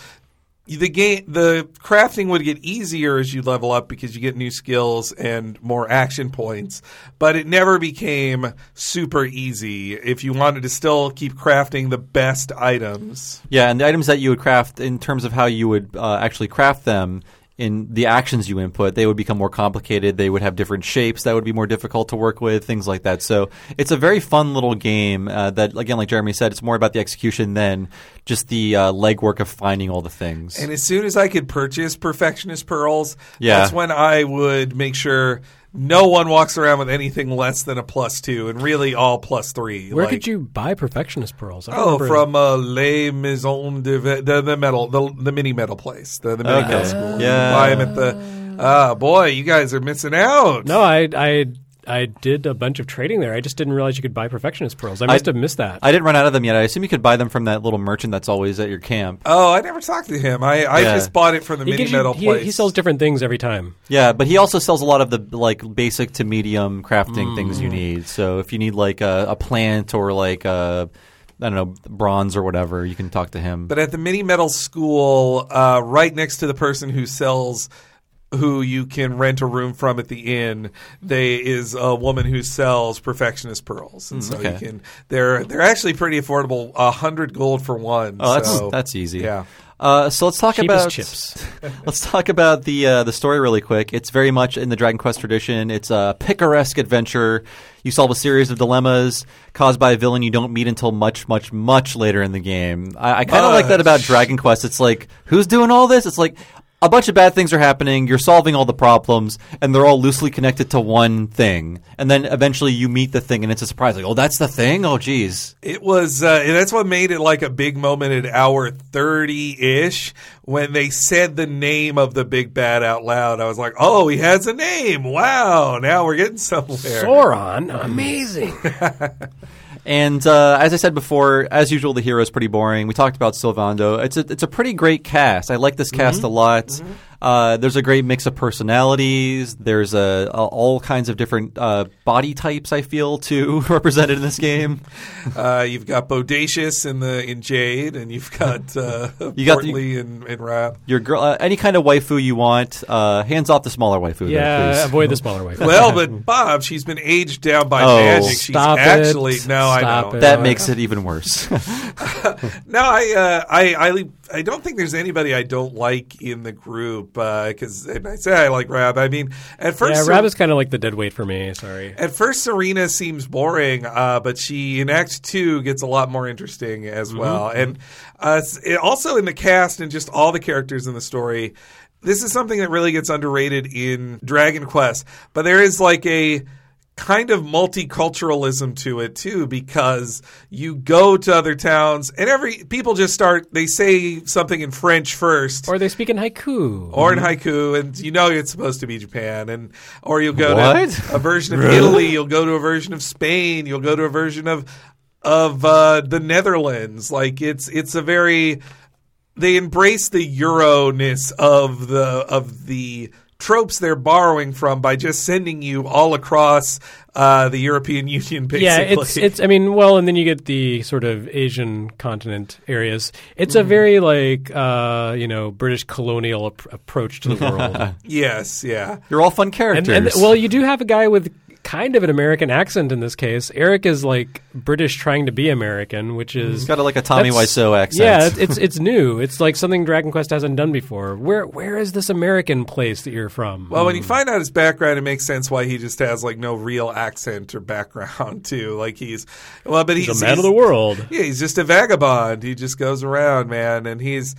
the crafting would get easier as you level up because you get new skills and more action points, but it never became super easy if you wanted to still keep crafting the best items. Yeah, and the items that you would craft in terms of how you would actually craft them in the actions you input, they would become more complicated. They would have different shapes that would be more difficult to work with, things like that. So it's a very fun little game that, again, like Jeremy said, it's more about the execution than just the legwork of finding all the things. And as soon as I could purchase Perfectionist Pearls, that's when I would make sure no one walks around with anything less than a +2 and really all +3. Where could you buy Perfectionist Pearls? From Les Maisons the metal, the mini metal place, the mini metal school. Yeah. You buy them at the. Boy, you guys are missing out. No, I did a bunch of trading there. I just didn't realize you could buy Perfectionist Pearls. I must have missed that. I didn't run out of them yet. I assume you could buy them from that little merchant that's always at your camp. Oh, I never talked to him. I just bought it from the mini metal place. He sells different things every time. Yeah, but he also sells a lot of the basic to medium crafting things you need. So if you need like a plant or like I don't know, bronze or whatever, you can talk to him. But at the mini metal school, right next to the person who you can rent a room from at the inn, is a woman who sells Perfectionist Pearls, and so you can. They're actually pretty affordable. 100 gold for one. Oh, that's easy. Yeah. So let's talk about chips. Let's talk about the story really quick. It's very much in the Dragon Quest tradition. It's a picaresque adventure. You solve a series of dilemmas caused by a villain you don't meet until much, much, much later in the game. I kind of like that about Dragon Quest. It's like, who's doing all this? It's like, a bunch of bad things are happening, you're solving all the problems, and they're all loosely connected to one thing. And then eventually you meet the thing, and it's a surprise. Like, oh, that's the thing? Oh, geez. It was that's what made it like a big moment at hour 30-ish when they said the name of the big bad out loud. I was like, oh, he has a name. Wow, now we're getting somewhere. Sauron? Amazing. And as I said before, as usual, the hero is pretty boring. We talked about Sylvando. It's a pretty great cast. I like this cast a lot. There's a great mix of personalities. There's all kinds of different body types, I feel, too, represented in this game. You've got Bodacious in Jade, and you've got Portly in Rap. Your girl, any kind of waifu you want. Hands off the smaller waifu. Yeah, there, please. avoid the smaller waifu. Well, but Bob, she's been aged down by magic. She's actually I know that makes it even worse. No, I don't think there's anybody I don't like in the group because I say I like Rab. I mean, at first, Rab is kind of like the dead weight for me. Sorry. At first, Serena seems boring, but she in Act 2 gets a lot more interesting as well. And also in the cast and just all the characters in the story, this is something that really gets underrated in Dragon Quest. But there is like a kind of multiculturalism to it too, because you go to other towns and people just they say something in French first, or they speak in haiku, in haiku, and it's supposed to be Japan, or you'll go to a version of Italy, you'll go to a version of Spain, you'll go to a version of the Netherlands. Like it's a very, they embrace the Euro-ness of the tropes they're borrowing from by just sending you all across the European Union, basically. Yeah, it's. I mean, well, and then you get the sort of Asian continent areas. It's a very British colonial approach to the world. Yes, yeah. You're all fun characters. And well, you do have a guy with kind of an American accent in this case. Eric is like British trying to be American, which is... He's got a Tommy Wiseau accent. Yeah, it's new. It's like something Dragon Quest hasn't done before. Where is this American place that you're from? Well, when you find out his background, it makes sense why he just has no real accent or background too. Like he's a man of the world. Yeah, he's just a vagabond. He just goes around, man, and he's...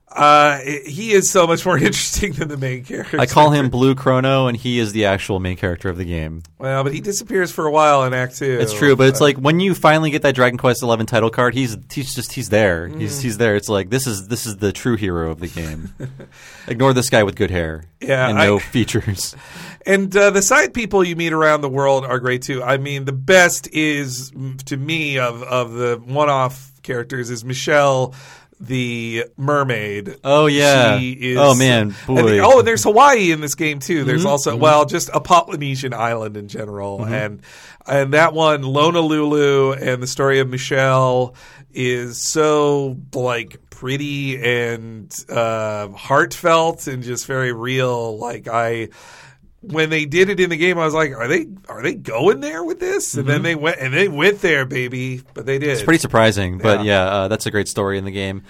He is so much more interesting than the main character. I call him Blue Chrono, and he is the actual main character of the game. Well, but he disappears for a while in Act 2. It's true, but it's like when you finally get that Dragon Quest XI title card, he's there. He's there. It's like this is the true hero of the game. Ignore this guy with good hair and no features. And the side people you meet around the world are great too. I mean, the best is to me of the one-off characters is Michelle, the mermaid. Oh yeah. She is, oh man, boy. And there's Hawaii in this game too. There's also just a Polynesian island in general, and that one, Honolulu, and the story of Michelle is so like pretty and heartfelt and just very real. Like when they did it in the game, I was like, are they going there with this? And then they went there, baby. But they did. It's pretty surprising, but that's a great story in the game.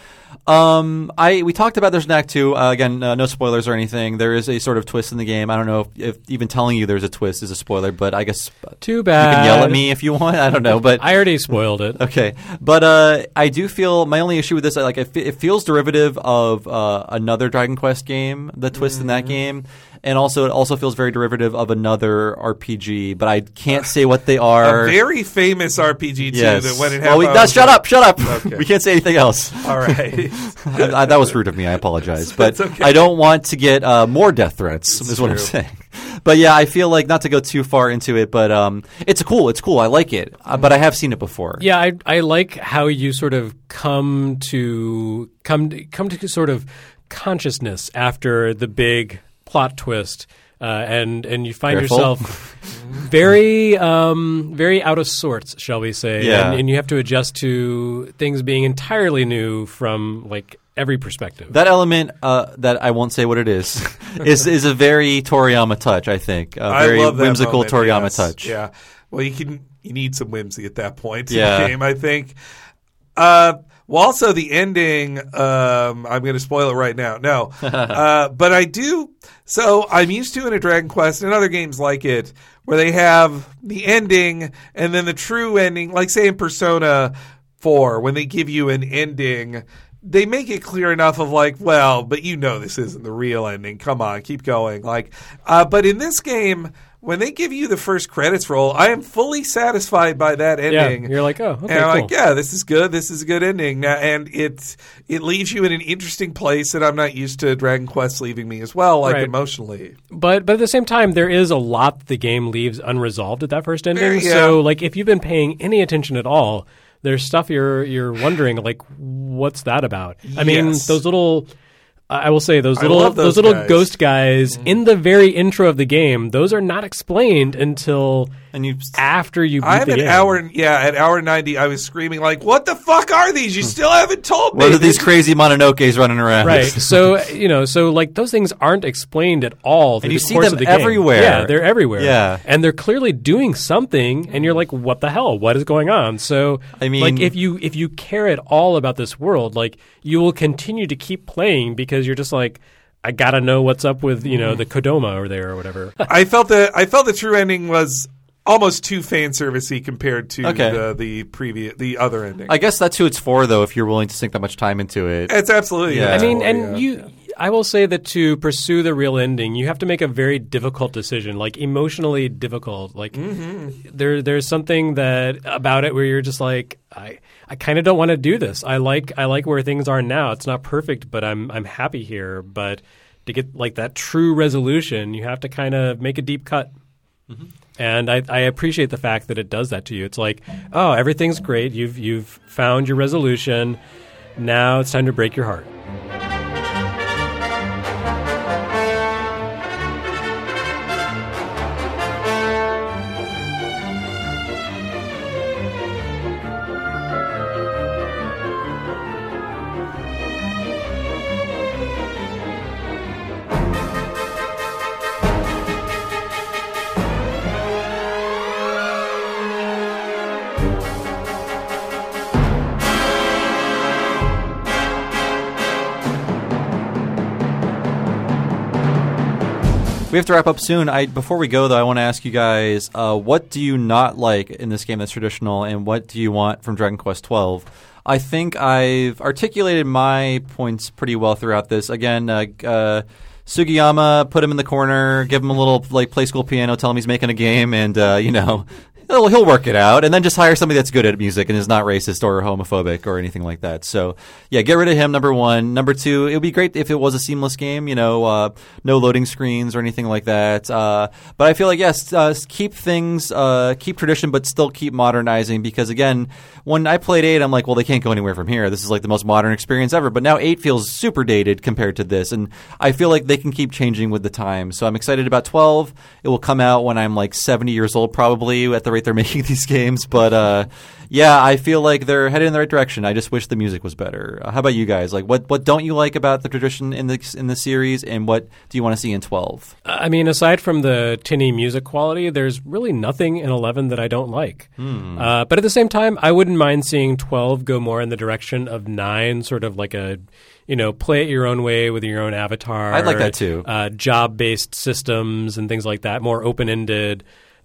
We talked about there's an Act 2. Again, no spoilers or anything. There is a sort of twist in the game. I don't know if even telling you there's a twist is a spoiler, but I guess too bad. You can yell at me if you want. I don't know, but I already spoiled it. Okay, but I do feel my only issue with this, like it feels derivative of another Dragon Quest game. The twist in that game. And also, it also feels very derivative of another RPG, but I can't say what they are. A very famous RPG, too. Yes. That when it happened, shut up. Okay. We can't say anything else. All right. That was rude of me. I apologize. But okay. I don't want to get more death threats, is what I'm saying. But yeah, I feel like, not to go too far into it, but it's cool. I like it. But I have seen it before. Yeah, I like how you sort of come to sort of consciousness after the big plot twist, and you find yourself very out of sorts, shall we say? Yeah. And you have to adjust to things being entirely new from like every perspective. That element that I won't say what it is a very Toriyama touch. I think a very whimsical Toriyama touch. Yeah. Well, you need some whimsy at that point in the game, I think. Well, also the ending, I'm going to spoil it right now. No. But I do. So I'm used to in a Dragon Quest and other games like it where they have the ending and then the true ending, like say in Persona 4, when they give you an ending, they make it clear enough of like, well, but you know this isn't the real ending. Come on, keep going. Like, but in this game, when they give you the first credits roll, I am fully satisfied by that ending. Yeah, you're like, oh, okay, and I'm cool. like, yeah, this is good. This is a good ending. And it leaves you in an interesting place that I'm not used to Dragon Quest leaving me as well, like emotionally. But at the same time, there is a lot the game leaves unresolved at that first ending. Yeah. So, like, if you've been paying any attention at all, there's stuff you're wondering, like, what's that about? I mean, those little... I will say those little guys. ghost guys in the very intro of the game. Those are not explained until after you beat the game. At hour 90, I was screaming like, "What the fuck are these? You still haven't told me." What are these crazy Mononokes running around? Right. So like those things aren't explained at all. And you see course them of the game. everywhere. Yeah, they're everywhere. Yeah, and they're clearly doing something, and you're like, "What the hell? What is going on?" So, I mean, like if you care at all about this world, like you will continue to keep playing because you're just like, I gotta know what's up with the Kodama over there or whatever. I felt the true ending was almost too fan servicey compared to the other ending. I guess that's who it's for, though. If you're willing to sink that much time into it, it's absolutely. Yeah. I mean, I will say that to pursue the real ending, you have to make a very difficult decision, like emotionally difficult. Like there's something about it where you're just like, I kind of don't want to do this. I like where things are now. It's not perfect, but I'm happy here. But to get like that true resolution, you have to kind of make a deep cut. Mm-hmm. And I appreciate the fact that it does that to you. It's like, oh, everything's great. You've found your resolution. Now it's time to break your heart. We have to wrap up soon. Before we go, though, I want to ask you guys, what do you not like in this game that's traditional, and what do you want from Dragon Quest XII? I think I've articulated my points pretty well throughout this. Again, Sugiyama, put him in the corner, give him a little play school piano, tell him he's making a game, and he'll work it out, and then just hire somebody that's good at music and is not racist or homophobic or anything like that. So, yeah, get rid of him, number one. Number two, it would be great if it was a seamless game, no loading screens or anything like that. But I feel like, yes, keep things, keep tradition, but still keep modernizing because, again, when I played 8, I'm like, well, they can't go anywhere from here. This is like the most modern experience ever. But now 8 feels super dated compared to this, and I feel like they can keep changing with the time. So I'm excited about 12. It will come out when I'm like 70 years old probably at the rate they're making these games. But yeah, I feel like they're headed in the right direction. I just wish the music was better. How about you guys? Like, what don't you like about the tradition in the series, and what do you want to see in 12? I mean, aside from the tinny music quality, there's really nothing in 11 that I don't like. But at the same time, I wouldn't mind seeing 12 go more in the direction of 9, sort of like a play it your own way with your own avatar. I'd like that too. Job-based systems and things like that, more open-ended.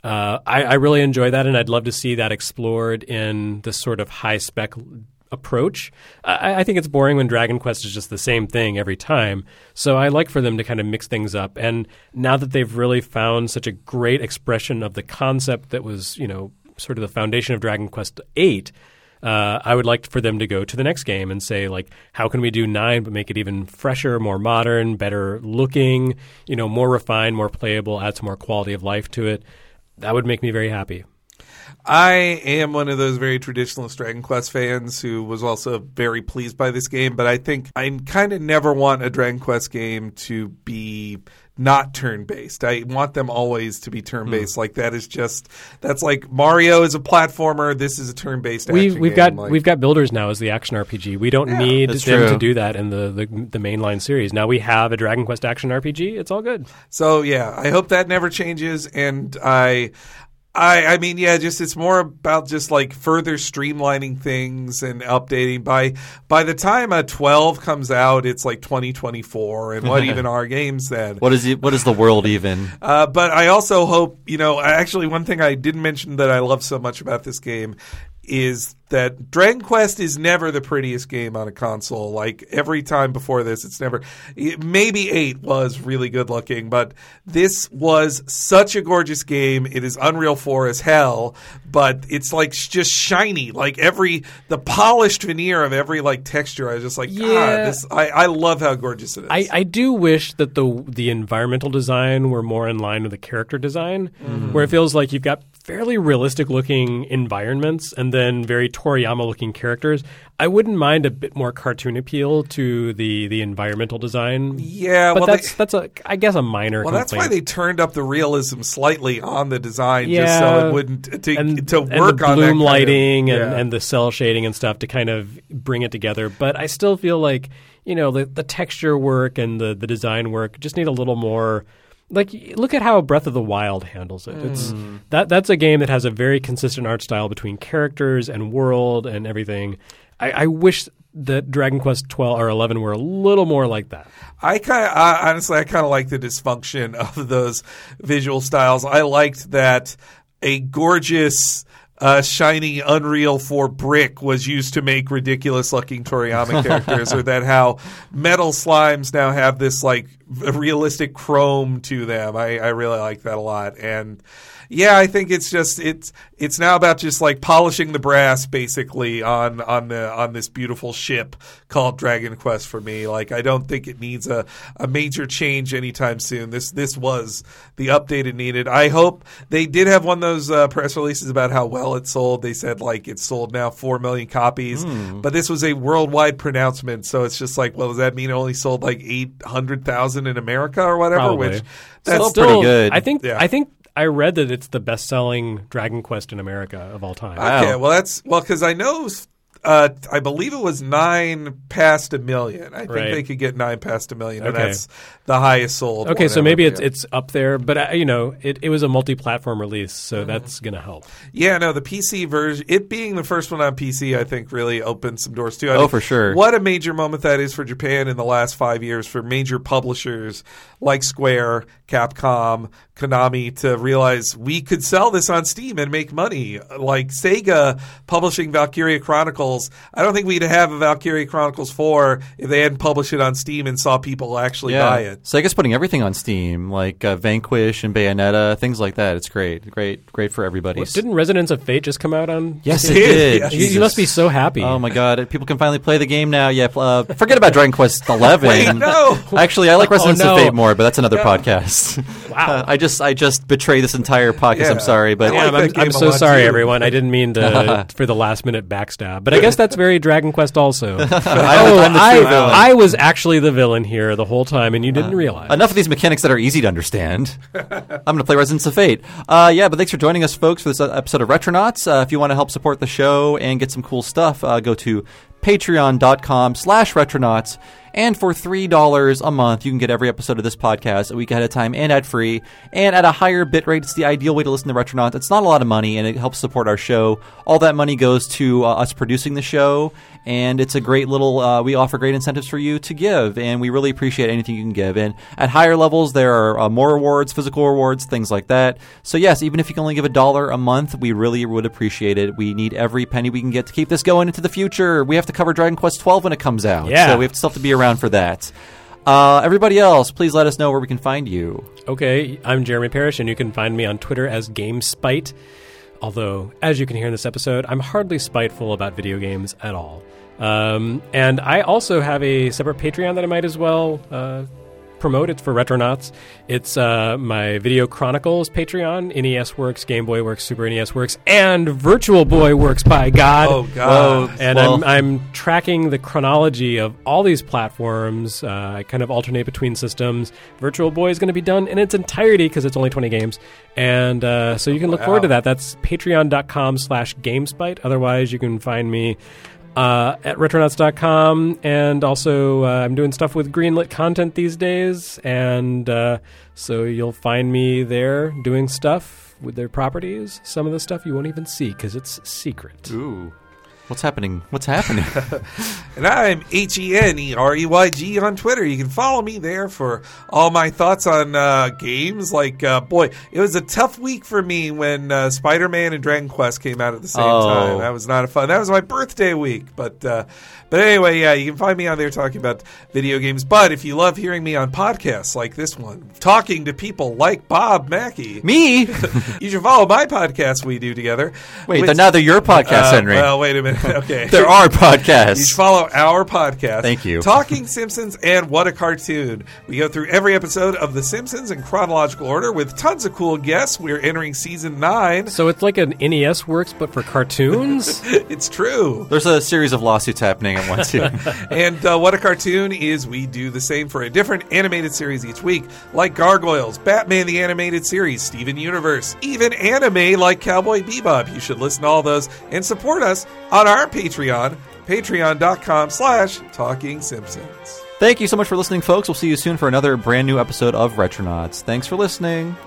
I really enjoy that, and I'd love to see that explored in this sort of high-spec approach. I think it's boring when Dragon Quest is just the same thing every time. So I like for them to kind of mix things up. And now that they've really found such a great expression of the concept that was, sort of the foundation of Dragon Quest VIII, I would like for them to go to the next game and say, like, how can we do 9 but make it even fresher, more modern, better looking, more refined, more playable, add some more quality of life to it. That would make me very happy. I am one of those very traditionalist Dragon Quest fans who was also very pleased by this game, but I think I kind of never want a Dragon Quest game to be not turn-based. I want them always to be turn-based. Like that's like Mario is a platformer. This is a turn-based action game. We've got Builders now as the action RPG. We don't need them to do that in the mainline series. Now we have a Dragon Quest action RPG. It's all good. So yeah, I hope that never changes, and I mean, yeah, just it's more about just like further streamlining things and updating. By the time 12 comes out, it's like 2024, and what even are games then? What is the world even? But I also hope, actually one thing I didn't mention that I love so much about this game is that Dragon Quest is never the prettiest game on a console. Like every time before this, it's never. Maybe 8 was really good looking, but this was such a gorgeous game. It is Unreal 4 as hell, but it's like just shiny. Like the polished veneer of every like texture. I was just like, I love how gorgeous it is. I do wish that the environmental design were more in line with the character design, where it feels like you've got fairly realistic looking environments and then very Toriyama looking characters. I wouldn't mind a bit more cartoon appeal to the environmental design. Yeah, but that's I guess a minor complaint. That's why they turned up the realism slightly on the design, just so it wouldn't to work and the on bloom that lighting and the cell shading and stuff to kind of bring it together. But I still feel like the texture work and the design work just need a little more. Like, look at how Breath of the Wild handles it. It's that's a game that has a very consistent art style between characters and world and everything. I wish that Dragon Quest 12 or 11 were a little more like that. Honestly, I kind of like the dysfunction of those visual styles. I liked that a gorgeous shiny Unreal 4 brick was used to make ridiculous-looking Toriyama characters, or that how metal slimes now have this like realistic chrome to them. I really like that a lot, and yeah, I think it's now about just like polishing the brass basically on this beautiful ship called Dragon Quest for me. Like I don't think it needs a major change anytime soon. This was the update it needed. I hope they did have one of those press releases about how well it sold. They said like it's sold now 4 million copies, but this was a worldwide pronouncement, so it's just like, well, does that mean it only sold like 800,000 in America or whatever? Probably. Which that's still pretty good. I think I read that it's the best-selling Dragon Quest in America of all time. Okay, well because I know I believe it was 9 past $1 million. I think Right. they could get 9 past $1 million, and Okay. that's the highest sold. Okay, one so ever. maybe Yeah. it's up there, but it was a multi-platform release, so that's gonna help. Yeah, no, the PC version, it being the first one on PC, I think really opened some doors too. I Oh, mean, for sure. What a major moment that is for Japan in the last 5 years for major publishers like Square, Capcom, Konami to realize we could sell this on Steam and make money. Like Sega publishing Valkyria Chronicles, I don't think we'd have a Valkyria Chronicles 4 if they hadn't published it on Steam and saw people actually buy it. Sega's putting everything on Steam, like Vanquish and Bayonetta, things like that. It's great for everybody. Didn't Resonance of Fate just come out on? Yes, it It did. did. You must be so happy. Oh my god! People can finally play the game now. Yeah, forget about Dragon Quest XI. Wait, no. Actually, I like Resonance no. of Fate more, but that's another podcast. Wow. I just betrayed this entire podcast. Yeah. I'm sorry, but I like that I'm game a so lot, sorry, too. everyone. I didn't mean to for the last minute backstab, but I guess that's very Dragon Quest also. I'm the true villain. I was actually the villain here the whole time, and you didn't realize. Enough of these mechanics that are easy to understand. I'm going to play Resonance of Fate. But thanks for joining us, folks, for this episode of Retronauts. If you want to help support the show and get some cool stuff, go to patreon.com/retronauts. And for $3 a month, you can get every episode of this podcast a week ahead of time and ad-free. And at a higher bit rate, it's the ideal way to listen to Retronauts. It's not a lot of money, and it helps support our show. All that money goes to us producing the show, and it's a great little we offer great incentives for you to give, and we really appreciate anything you can give. And at higher levels, there are more rewards, physical rewards, things like that. So yes, even if you can only give $1 a month, we really would appreciate it. We need every penny we can get to keep this going into the future. We have to cover Dragon Quest XII when it comes out, Yeah. so we still have to be around for that. Everybody else, please let us know where we can find you. Okay, I'm Jeremy Parrish, and you can find me on Twitter as GameSpite. Although, as you can hear in this episode, I'm hardly spiteful about video games at all. And I also have a separate Patreon that I might as well promote. It's for Retronauts. It's my Video Chronicles Patreon. NES Works, Game Boy Works, Super NES Works, and Virtual Boy Works, by God. Oh, God. And I'm tracking the chronology of all these platforms. I kind of alternate between systems. Virtual Boy is going to be done in its entirety because it's only 20 games. And so you can look forward to that. That's patreon.com/GameSpite. Otherwise, you can find me at retronauts.com, and also I'm doing stuff with Greenlit Content these days, and so you'll find me there doing stuff with their properties. Some of the stuff you won't even see because it's secret. Ooh. What's happening? What's happening? And I'm HENEREYG on Twitter. You can follow me there for all my thoughts on games. Like, boy, it was a tough week for me when Spider-Man and Dragon Quest came out at the same time. That was not a fun. That was my birthday week. But anyway, yeah, you can find me on there talking about video games. But if you love hearing me on podcasts like this one, talking to people like Bob Mackey, Me? you should follow my podcast we do together. Wait, now they're your podcast, Henry. Well, wait a minute. Okay. There are podcasts. You should follow our podcast. Thank you. Talking Simpsons and What a Cartoon. We go through every episode of The Simpsons in chronological order with tons of cool guests. We're entering season 9. So it's like an NES Works, but for cartoons? It's true. There's a series of lawsuits happening at once, too. And What a Cartoon is we do the same for a different animated series each week, like Gargoyles, Batman the Animated Series, Steven Universe, even anime like Cowboy Bebop. You should listen to all those and support us on our Patreon, patreon.com/Talking Simpsons. Thank you so much for listening, folks. We'll see you soon for another brand new episode of Retronauts. Thanks for listening.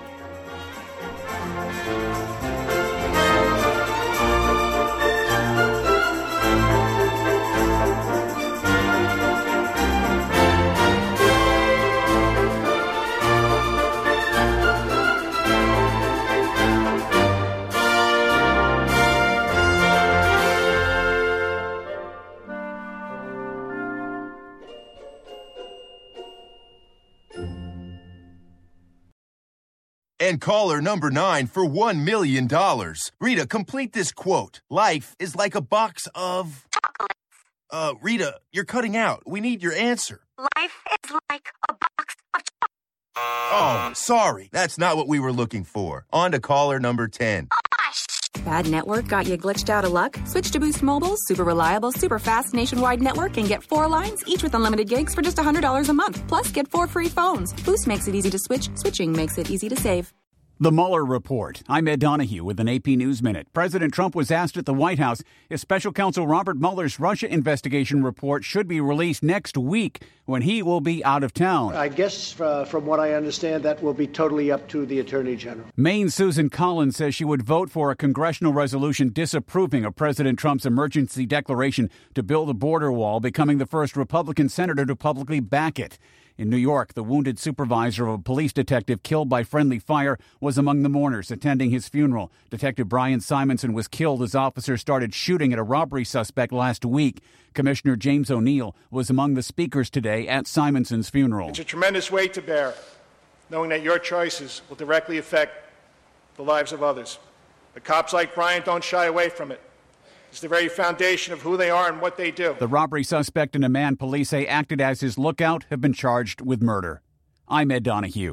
And caller number 9 for $1 million. Rita, complete this quote. Life is like a box of... Rita, you're cutting out. We need your answer. Life is like a box of chocolates. Oh, sorry. That's not what we were looking for. On to caller number 10. Bad network got you glitched out of luck? Switch to Boost Mobile's super reliable, super fast nationwide network and get 4 lines, each with unlimited gigs for just $100 a month. Plus, get 4 free phones. Boost makes it easy to switch. Switching makes it easy to save. The Mueller Report. I'm Ed Donahue with an AP News Minute. President Trump was asked at the White House if Special Counsel Robert Mueller's Russia investigation report should be released next week when he will be out of town. I guess from what I understand, that will be totally up to the Attorney General. Maine's Susan Collins says she would vote for a congressional resolution disapproving of President Trump's emergency declaration to build a border wall, becoming the first Republican senator to publicly back it. In New York, the wounded supervisor of a police detective killed by friendly fire was among the mourners attending his funeral. Detective Brian Simonson was killed as officers started shooting at a robbery suspect last week. Commissioner James O'Neill was among the speakers today at Simonson's funeral. It's a tremendous weight to bear, knowing that your choices will directly affect the lives of others. But cops like Brian don't shy away from it. It's the very foundation of who they are and what they do. The robbery suspect and a man police say acted as his lookout have been charged with murder. I'm Ed Donahue.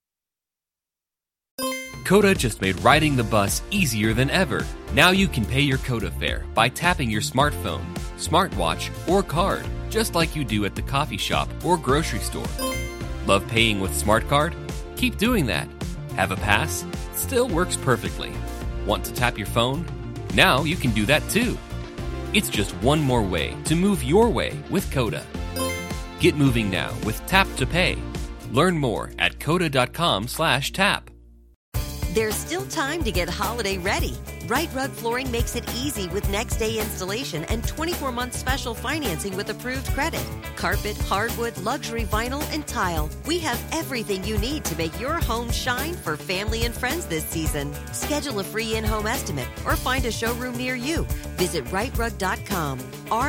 Coda just made riding the bus easier than ever. Now you can pay your Coda fare by tapping your smartphone, smartwatch, or card, just like you do at the coffee shop or grocery store. Love paying with SmartCard? Keep doing that. Have a pass? Still works perfectly. Want to tap your phone? Now you can do that too. It's just one more way to move your way with Coda. Get moving now with Tap to Pay. Learn more at coda.com/tap. There's still time to get holiday ready. Right Rug Flooring makes it easy with next-day installation and 24-month special financing with approved credit. Carpet, hardwood, luxury vinyl, and tile. We have everything you need to make your home shine for family and friends this season. Schedule a free in-home estimate or find a showroom near you. Visit rightrug.com,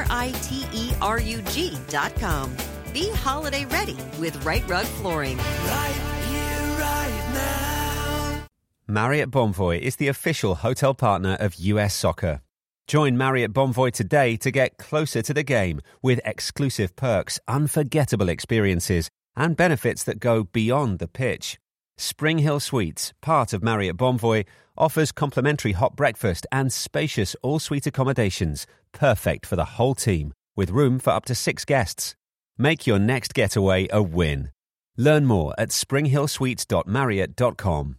RITERUG.com. Be holiday ready with Right Rug Flooring. Right here, right now. Marriott Bonvoy is the official hotel partner of US Soccer. Join Marriott Bonvoy today to get closer to the game with exclusive perks, unforgettable experiences, and benefits that go beyond the pitch. Spring Hill Suites, part of Marriott Bonvoy, offers complimentary hot breakfast and spacious all-suite accommodations, perfect for the whole team, with room for up to 6 guests. Make your next getaway a win. Learn more at springhillsuites.marriott.com.